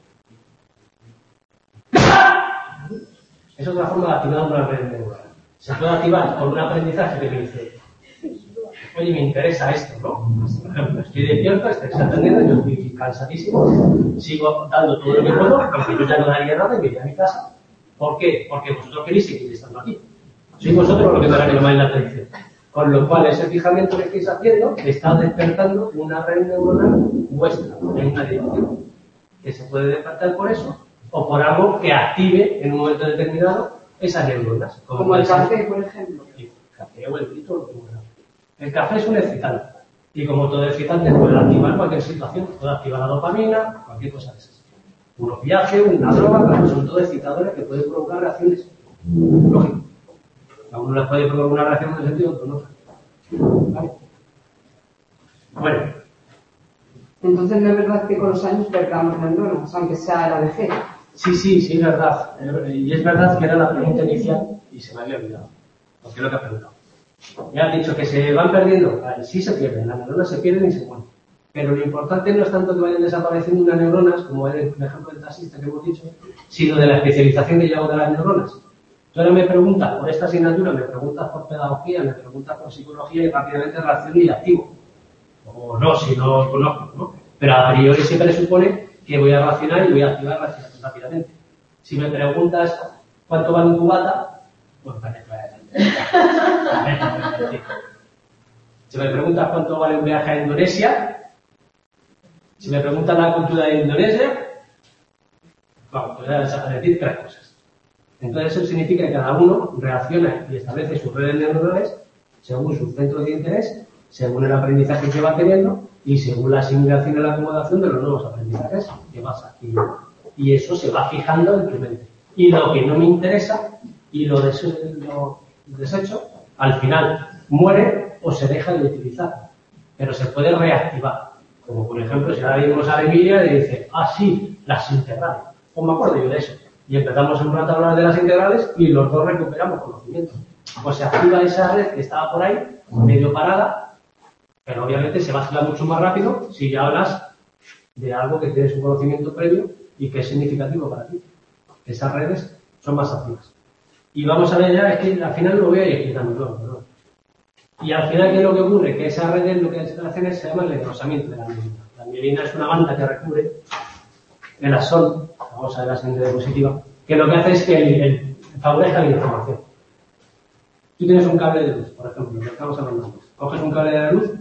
Esa es la forma de activar una red neuronal. Se puede activar con un aprendizaje que me dice, oye, me interesa esto, ¿no? Por ejemplo, estoy despierto, estoy atendiendo, yo estoy cansadísimo, sigo dando todo lo que puedo, aunque yo ya no daría nada y me iría a mi casa. ¿Por qué? Porque vosotros queréis seguir estando aquí. Sois vosotros los que me llamáis la atención. Con lo cual, ese fijamiento que estáis haciendo está despertando una red neuronal vuestra en una dirección. Que se puede despertar por eso o por algo que active en un momento determinado esas neuronas. Como, como el café, por ejemplo. El café o el grito, lo que fuera. El café es un excitante. Y como todo excitante puede activar cualquier situación. Puede activar la dopamina, cualquier cosa de esas. Un opiáceo, una droga, claro, son todos excitadores que pueden provocar reacciones. Lógico. A uno les puede provocar una reacción en el sentido, otro no. ¿Vale? Bueno. Entonces no es verdad que con los años perdamos neuronas, aunque sea la vejez. Sí, sí, sí, es verdad. Y es verdad que era la pregunta inicial y se me había olvidado. Porque es lo que ha preguntado. Ya has dicho que se van perdiendo. Vale, sí se pierden, las neuronas se pierden y se mueren. Pero lo importante no es tanto que vayan desapareciendo unas neuronas, como es el ejemplo del taxista que hemos dicho, sino de la especialización que yo hago de las neuronas. Tú ahora me preguntas por esta asignatura, me preguntas por pedagogía, me preguntas por psicología y rápidamente reacciono y activo. O no, si no lo conozco, ¿no? Pero a priori se presupone que voy a reaccionar y voy a activar rápidamente. Si me preguntas cuánto vale un cubata, pues parece que Si me preguntas cuánto vale un viaje a Indonesia, si me preguntas la cultura de Indonesia, vamos, pues voy a decir tres cosas. Entonces eso significa que cada uno reacciona y establece sus redes neuronales según sus centros de interés, según el aprendizaje que va teniendo y según la asimilación y la acomodación de los nuevos aprendizajes que pasa aquí. Y eso se va fijando en tu mente. Y lo que no me interesa y lo, des lo desecho, al final muere o se deja de utilizar. Pero se puede reactivar. Como por ejemplo, si ahora vimos a Emilia y dice, ah sí, las integrales. Pues me acuerdo yo de eso. Y empezamos un rato a hablar de las integrales y los dos recuperamos conocimiento. Pues se activa esa red que estaba por ahí, medio parada, pero obviamente se va a activar mucho más rápido si ya hablas de algo que tienes un conocimiento previo y que es significativo para ti. Esas redes son más activas. Y vamos a ver ya, es que al final lo voy a ir explicando todo, ¿no? Y al final, ¿qué es lo que ocurre? Que esas redes lo que hacen es, se llama el engrosamiento de la mielina. La mielina es una banda que recubre el axón, vamos a ver la siguiente diapositiva, que lo que hace es que el, el, favorezca la información. Tú tienes un cable de luz, por ejemplo, lo que estamos hablando antes. Coges un cable de luz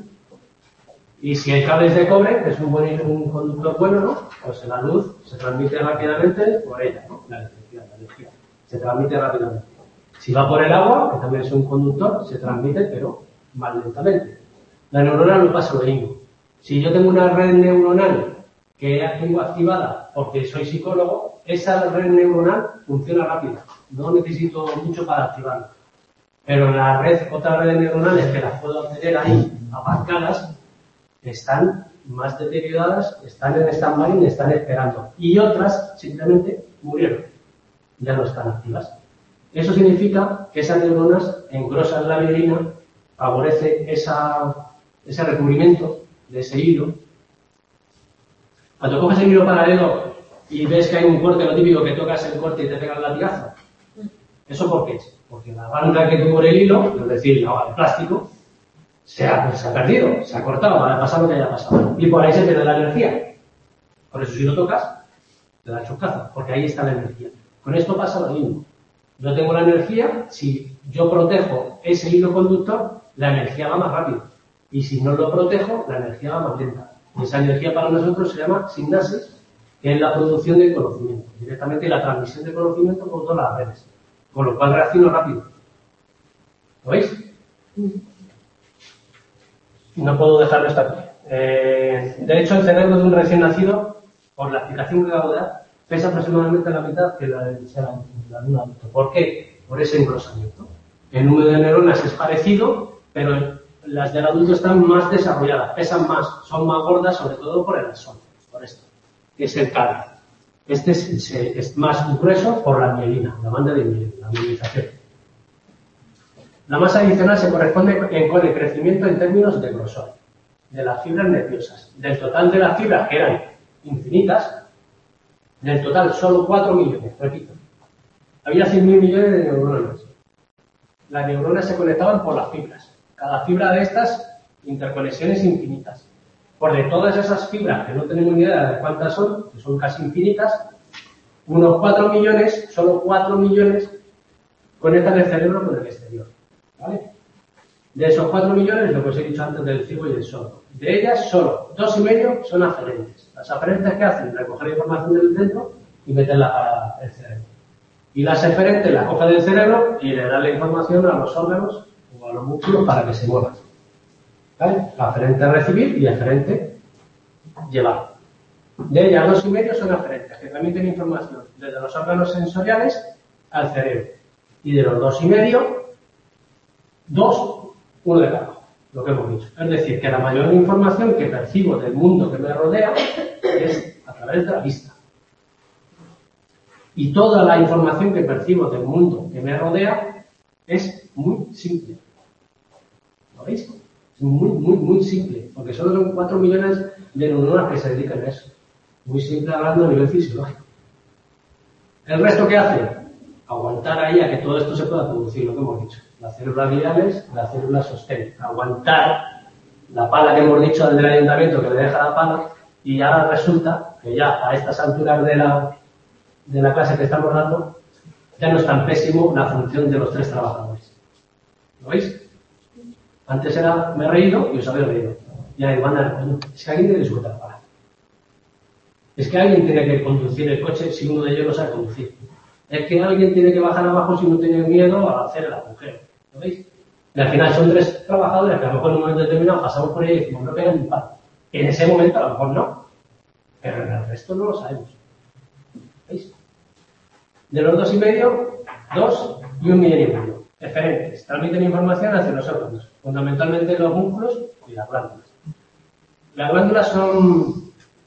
y si el cable es de cobre, que es un, buen, un conductor bueno, ¿no? Pues la luz se transmite rápidamente por ella, ¿no? La electricidad, la energía. Se transmite rápidamente. Si va por el agua, que también es un conductor, se transmite, pero más lentamente. La neurona no pasa lo mismo. Si yo tengo una red neuronal que tengo activada porque soy psicólogo, esa red neuronal funciona rápido. No necesito mucho para activarla. Pero la red, otras redes neuronales que las puedo tener ahí aparcadas, están más deterioradas, están en stand-by y están esperando. Y otras simplemente murieron. Ya no están activas. Eso significa que esas neuronas engrosan la mielina, favorece esa, ese recubrimiento de ese hilo. Cuando coges el hilo paralelo y ves que hay un corte, lo típico que tocas el corte y te pega el latigazo. ¿Eso por qué es? Porque la banda que cubre el hilo, es decir, el plástico, se ha, se ha perdido, se ha cortado, ha pasado lo que haya pasado. Y por ahí se pierde la energía. Por eso si lo tocas, te da choccazo, porque ahí está la energía. Con esto pasa lo mismo. Yo tengo la energía, si yo protejo ese hilo conductor, la energía va más rápido. Y si no lo protejo, la energía va más lenta. Y esa energía para nosotros se llama sinapsis, que es la producción de conocimiento, directamente la transmisión de conocimiento por todas las redes. Con lo cual reacciono rápido. ¿Lo veis? No puedo dejarlo hasta aquí. Eh, de hecho, el cerebro de un recién nacido, por la explicación que acabo de dar, pesa aproximadamente la mitad que la de la de un adulto. ¿Por qué? Por ese engrosamiento. El número de neuronas es parecido, pero las del adulto están más desarrolladas, pesan más, son más gordas, sobre todo por el axón, por esto, que es el cáliz. Este es, es más grueso por la mielina, la banda de mielina, la mielización. La masa adicional se corresponde con el crecimiento en términos de grosor, de las fibras nerviosas. Del total de las fibras, que eran infinitas, del total solo cuatro millones, repito. Había cien mil millones de neuronas. Las neuronas se conectaban por las fibras. Cada fibra de estas, interconexiones infinitas. Por de todas esas fibras, que no tenemos ni idea de cuántas son, que son casi infinitas, unos cuatro millones, solo cuatro millones, conectan el cerebro con el exterior. ¿Vale? De esos cuatro millones, lo que os he dicho antes del ciego y del sordo. De ellas, solo dos y medio son aferentes. Las aferentes, ¿qué hacen? Recoger información del centro y meterla para el cerebro. Y las eferentes las cogen del cerebro y le dan la información a los órganos o a los músculos para que se muevan. ¿Vale? Aferente recibir y aferente llevar. De ellas, dos y medio son aferentes, que transmiten información desde los órganos sensoriales al cerebro. Y de los dos y medio, dos, uno de cada, lo que hemos dicho. Es decir, que la mayor información que percibo del mundo que me rodea es a través de la vista. Y toda la información que percibo del mundo que me rodea es muy simple. ¿Lo veis? Es muy, muy, muy simple, porque solo son cuatro millones de neuronas que se dedican a eso. Muy simple hablando a nivel fisiológico. ¿El resto qué hace? Aguantar ahí a que todo esto se pueda producir, lo que hemos dicho. Las células gliales, las células sostén. Aguantar la pala que hemos dicho del ayuntamiento que le deja la pala, y ahora resulta que ya a estas alturas de la, de la clase que estamos dando, ya no es tan pésimo la función de los tres trabajadores. ¿Lo veis? Antes era, me he reído y os habéis reído. Y ahí van a coño, es que alguien tiene que sujetar la pala. Es que alguien tiene que conducir el coche si uno de ellos no sabe conducir. Es que alguien tiene que bajar abajo si no tiene miedo a hacer el agujero. ¿Lo veis? Y al final son tres trabajadores que a lo mejor en un momento determinado pasamos por ella y decimos, no pegan ni palo. En ese momento a lo mejor no. Pero en el resto no lo sabemos. ¿Veis? De los dos y medio, dos y un millón y medio. Eferentes. Transmiten información hacia los órganos. Fundamentalmente los músculos y las glándulas. Las glándulas son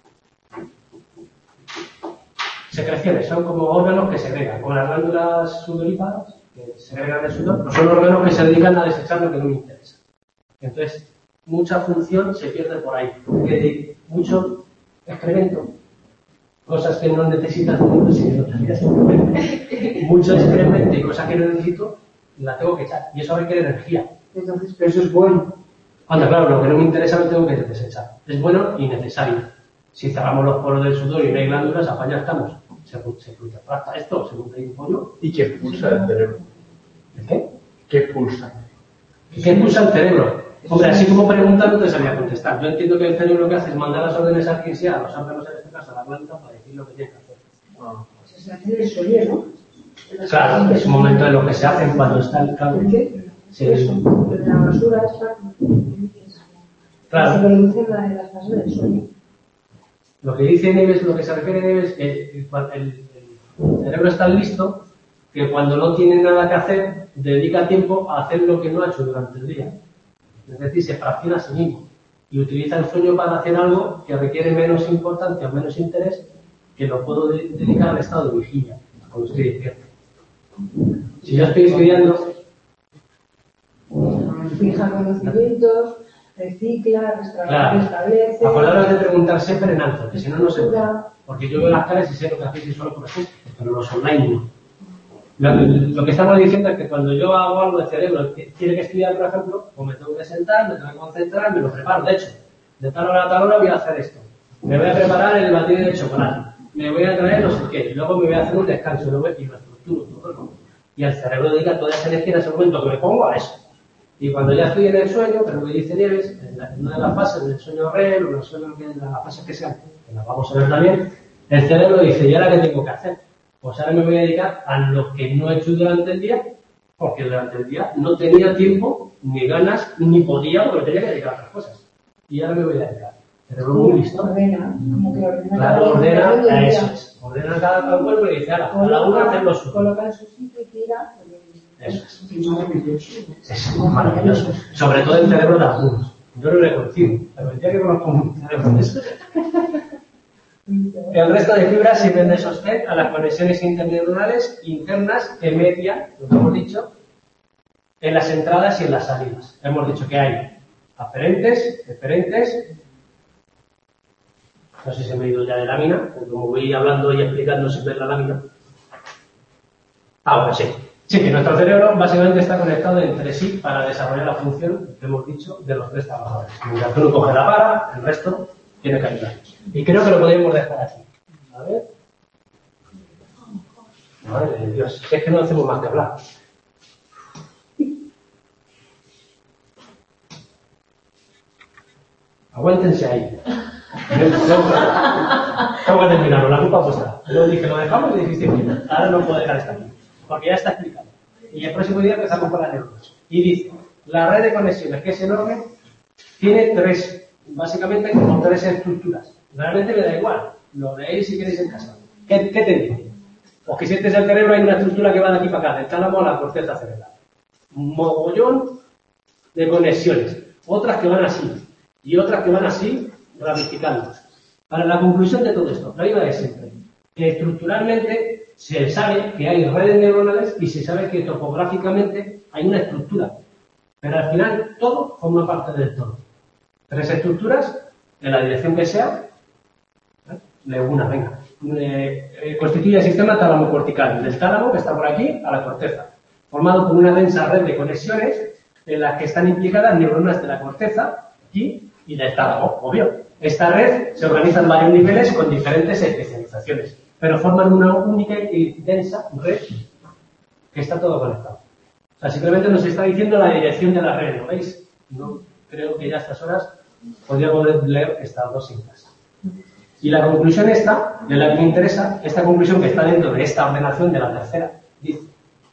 secreciones, son como órganos que segregan, como las glándulas sudoríparas, que segregan el sudor, pues son órganos que se dedican a desechar lo que no me interesa. Entonces, mucha función se pierde por ahí, porque mucho excremento, cosas que no necesitas, no necesitas mucho excremento y cosas que no necesito, las tengo que echar, y eso requiere energía. Entonces, pero eso es bueno. Anda, claro, lo que no me interesa lo tengo que desechar. Es bueno y necesario. Si cerramos los poros del sudor y no hay glándulas, apaña estamos. Se, se contrasta esto, se monta un pollo. ¿Y qué pulsa el cerebro? ¿El qué? ¿Qué pulsa? ¿Qué pulsa el cerebro? Hombre, así como preguntar no te sabía contestar. Yo entiendo que el cerebro lo que hace es mandar las órdenes a quien sea, a los órganos en este caso, a la glándula, para decir lo que tiene que hacer. Ah. Se hace el sueño, ¿no? Claro, es un momento en lo que se hacen cuando está el cambio. ¿Por qué? Sí. Eso, de la basura, esta. Claro. Se produce la de las fases del sueño. Lo que dice Neves, lo que se refiere a Neves, es que el, el, el cerebro es tan listo que cuando no tiene nada que hacer, dedica tiempo a hacer lo que no ha hecho durante el día. Es decir, se fracciona a sí mismo y utiliza el sueño para hacer algo que requiere menos importancia o menos interés que lo puedo de dedicar al estado de vigilia, cuando estoy despierto. Si yo estoy estudiando... Fija conocimientos, recicla, restablece, Claro. restablece. Acordaros de preguntar siempre en alto, que si no, no se puede. Porque yo veo las caras y sé lo que hacéis y solo por ejemplo, pero los online no. Lo, lo que estamos diciendo es que cuando yo hago algo de cerebro, que tiene que estudiar, por ejemplo, pues me tengo que sentar, me tengo que concentrar, me lo preparo. De hecho, de tal hora a tal hora voy a hacer esto. Me voy a preparar el batido de chocolate. Me voy a traer no sé qué. Luego me voy a hacer un descanso y luego y lo estructuro todo, ¿no? Y el cerebro dedica toda esa energía en ese momento que me pongo a eso. Y cuando ya estoy en el sueño, que es lo que dice Nieves, en, la, en una de las fases del sueño R E M o en el sueño que en las fases que sean, que las vamos a ver también, el cerebro dice, ¿y ahora qué tengo que hacer? Pues ahora me voy a dedicar a lo que no he hecho durante el día, porque durante el día no tenía tiempo, ni ganas, ni podía, porque tenía que dedicar a otras cosas. Y ahora me voy a dedicar. El cerebro muy listo. Ordena, como que ordena. Claro, ordena a eso es. Ordena cada, cada cuerpo y dice, ahora, cada uno hacer lo suyo. Coloca en su sitio y tira. Eso es. Es maravilloso. Sobre todo el cerebro de algunos. Yo lo he conocido. Pero el día que conozco un cerebro de eso. El resto de fibras sirven de sostén a las conexiones interneuronales internas que median, lo que hemos dicho, en las entradas y en las salidas. Hemos dicho que hay aferentes, eferentes. No sé si me he ido ya de lámina, porque como voy hablando y explicando sin ver la lámina. Ah, bueno, sí. Sí, que nuestro cerebro básicamente está conectado entre sí para desarrollar la función que hemos dicho de los tres trabajadores. Mientras uno coge la vara, el resto tiene que ayudar. Y creo que lo podemos dejar aquí. A ver. Madre de Dios, es que no hacemos más que hablar. Aguántense ahí. Tengo que terminarlo, la culpa puesta. Luego dije, lo dejamos y dijiste, ahora no puedo dejar esta aquí. Porque ya está explicado. Y el próximo día empezamos con las neuronas. Y dice, la red de conexiones, que es enorme, tiene tres, básicamente como tres estructuras. Realmente me da igual. Lo veis si queréis en casa. ¿Qué, qué te digo? Pues que si este es el cerebro, hay una estructura que va de aquí para acá, del tálamo a la corteza cerebral. Un mogollón de conexiones. Otras que van así. Y otras que van así, ramificando. Para la conclusión de todo esto, la misma de siempre. Que estructuralmente se sabe que hay redes neuronales y se sabe que topográficamente hay una estructura. Pero al final todo forma parte del todo. Tres estructuras, en la dirección que sea, ¿eh? de una, venga. Eh, eh, constituye el sistema tálamo-cortical, del tálamo que está por aquí a la corteza, formado por una densa red de conexiones en las que están implicadas neuronas de la corteza aquí y del tálamo, obvio. Esta red se organiza en varios niveles con diferentes especializaciones, pero forman una única y densa red que está todo conectado. O sea, simplemente nos está diciendo la dirección de la red, ¿lo veis? No creo que ya a estas horas podríamos leer estas dos cintas. Y la conclusión esta, de la que me interesa, esta conclusión que está dentro de esta ordenación de la tercera, dice: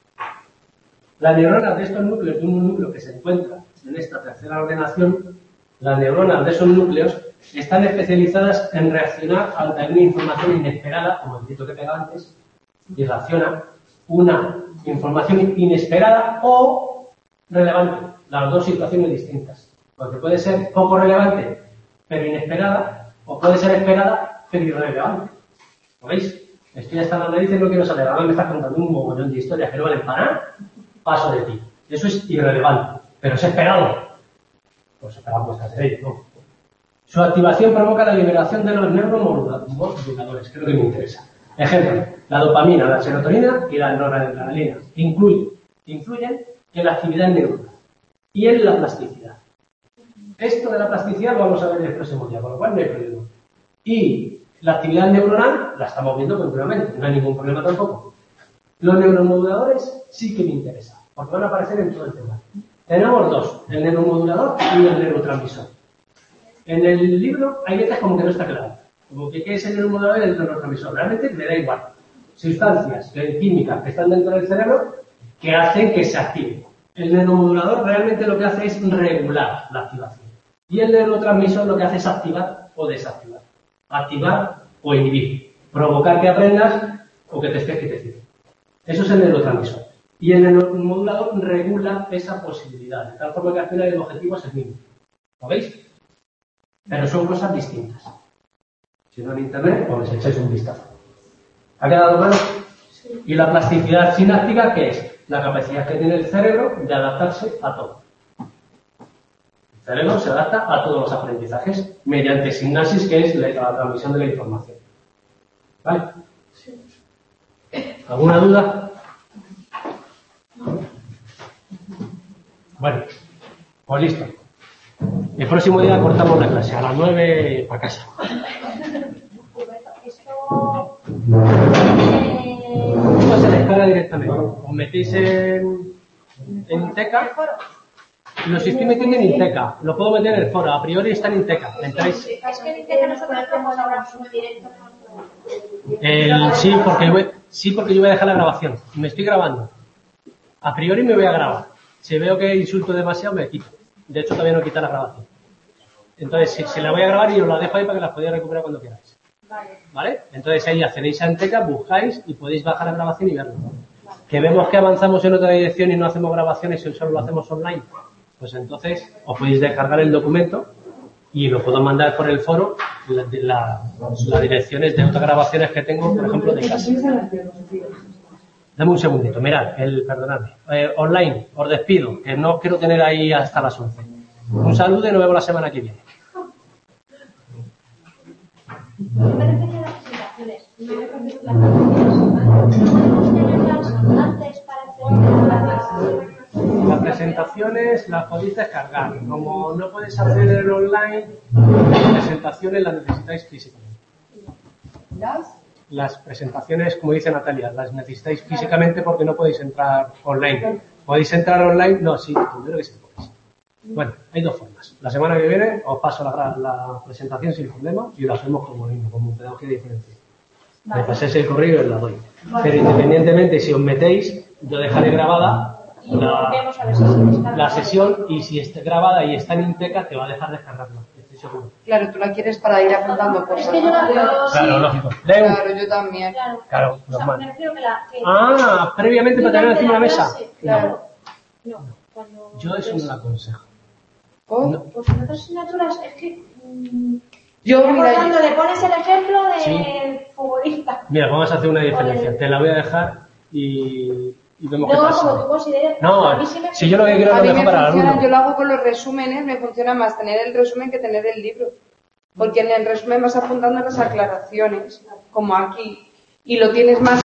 las neuronas de estos núcleos, de un núcleo que se encuentra en esta tercera ordenación, las neuronas de esos núcleos están especializadas en reaccionar ante una información inesperada, como el grito que pega antes, y reacciona una información inesperada o relevante, las dos situaciones distintas. Porque puede ser poco relevante, pero inesperada, o puede ser esperada, pero irrelevante. ¿Lo veis? Estoy hasta la nariz y no quiero saber. Ahora me estás contando un mogollón de historias que no valen para nada. Paso de ti. Eso es irrelevante, pero es esperado. Pues esperamos que hacer ello, ¿no? Su activación provoca la liberación de los neuromoduladores, que es lo que me interesa. Ejemplo, la dopamina, la serotonina y la noradrenalina incluyen, influyen en la actividad neuronal y en la plasticidad. Esto de la plasticidad lo vamos a ver en el próximo día, con lo cual no hay problema. Y la actividad neuronal la estamos viendo continuamente, no hay ningún problema tampoco. Los neuromoduladores sí que me interesan, porque van a aparecer en todo el tema. Tenemos dos, el neuromodulador y el neurotransmisor. En el libro hay veces como que no está claro. Como que qué es el neuromodulador y el neurotransmisor. Realmente me da igual. Sustancias químicas que están dentro del cerebro que hacen que se active. El neuromodulador realmente lo que hace es regular la activación. Y el neurotransmisor lo que hace es activar o desactivar. Activar o inhibir. Provocar que aprendas o que te estés quietecito. Eso es el neurotransmisor. Y el neuromodulador regula esa posibilidad. De tal forma que al final el objetivo es el mismo. ¿Lo veis? Pero son cosas distintas. Si no en internet, pues les echáis un vistazo. ¿Ha quedado claro? Sí. Y la plasticidad sináptica, ¿qué es? La capacidad que tiene el cerebro de adaptarse a todo. El cerebro se adapta a todos los aprendizajes mediante sinapsis, que es la, la transmisión de la información. ¿Vale? Sí. ¿Alguna duda? Bueno, pues listo. El próximo día cortamos la clase, a las nueve para casa. Esto... Esto se descarga directamente. Os metéis en, en Inteca. Los estoy metiendo en Inteca. Lo puedo meter en el foro. A priori está en Inteca. Entráis. Es que en Inteca nosotros podemos ahora un directo. El, sí, porque voy, sí, porque yo voy a dejar la grabación. Me estoy grabando. A priori me voy a grabar. Si veo que insulto demasiado, me quito. De hecho, todavía no quita la grabación. Entonces, si, si la voy a grabar y os la dejo ahí para que las podáis recuperar cuando queráis. Vale. ¿Vale? Entonces ahí accedéis a Inteca, buscáis y podéis bajar la grabación y verlo. Que vemos que avanzamos en otra dirección y no hacemos grabaciones y solo lo hacemos online. Pues entonces os podéis descargar el documento y lo puedo mandar por el foro la, la, las direcciones de otras grabaciones que tengo, por ejemplo, de casa. Dame un segundito, mirad, el, perdonadme. Eh, online, os despido, que no quiero tener ahí hasta las once. Un saludo y nos vemos la semana que viene. Me refiero a las presentaciones. Me refiero a las presentaciones. ¿No podemos tenerlas antes para hacer Las presentaciones las podéis descargar. Como no podéis hacer el online, las presentaciones las necesitáis físicamente. ¿Las? Las presentaciones, como dice Natalia, las necesitáis físicamente porque no podéis entrar online. ¿Podéis entrar online? No, sí, primero que sí podéis. Bueno, hay dos formas. La semana que viene os paso la, la presentación sin problema y la hacemos como mismo, como pedagogía diferencial. Me paséis el correo y os la doy. Pero independientemente, si os metéis, yo dejaré grabada la, la sesión y si está grabada y está en Inteca, te va a dejar descargarla. Estoy seguro. Claro, tú la quieres para ir apuntando cosas. Es que yo la veo. Claro, lógico. Leo. Claro, yo también. Claro, Claro, o sea, normal. me refiero que la. Que Ah, previamente para tener encima de la mesa. Claro. No, cuando. Yo eso no lo aconsejo. Oh, No. Pues en otras asignaturas es que. Mmm, Yo, por mira, tanto, le pones el ejemplo del Sí. futbolista. Mira, vamos a hacer una diferencia. Te la voy a dejar y, y vemos qué No, pasa. como tú consideres. No, a mí sí me si yo lo que quiero es a lo mí mejor me para el funciona, alumno. yo lo hago con los resúmenes, me funciona más tener el resumen que tener el libro. Porque en el resumen vas apuntando las aclaraciones, como aquí, y lo tienes más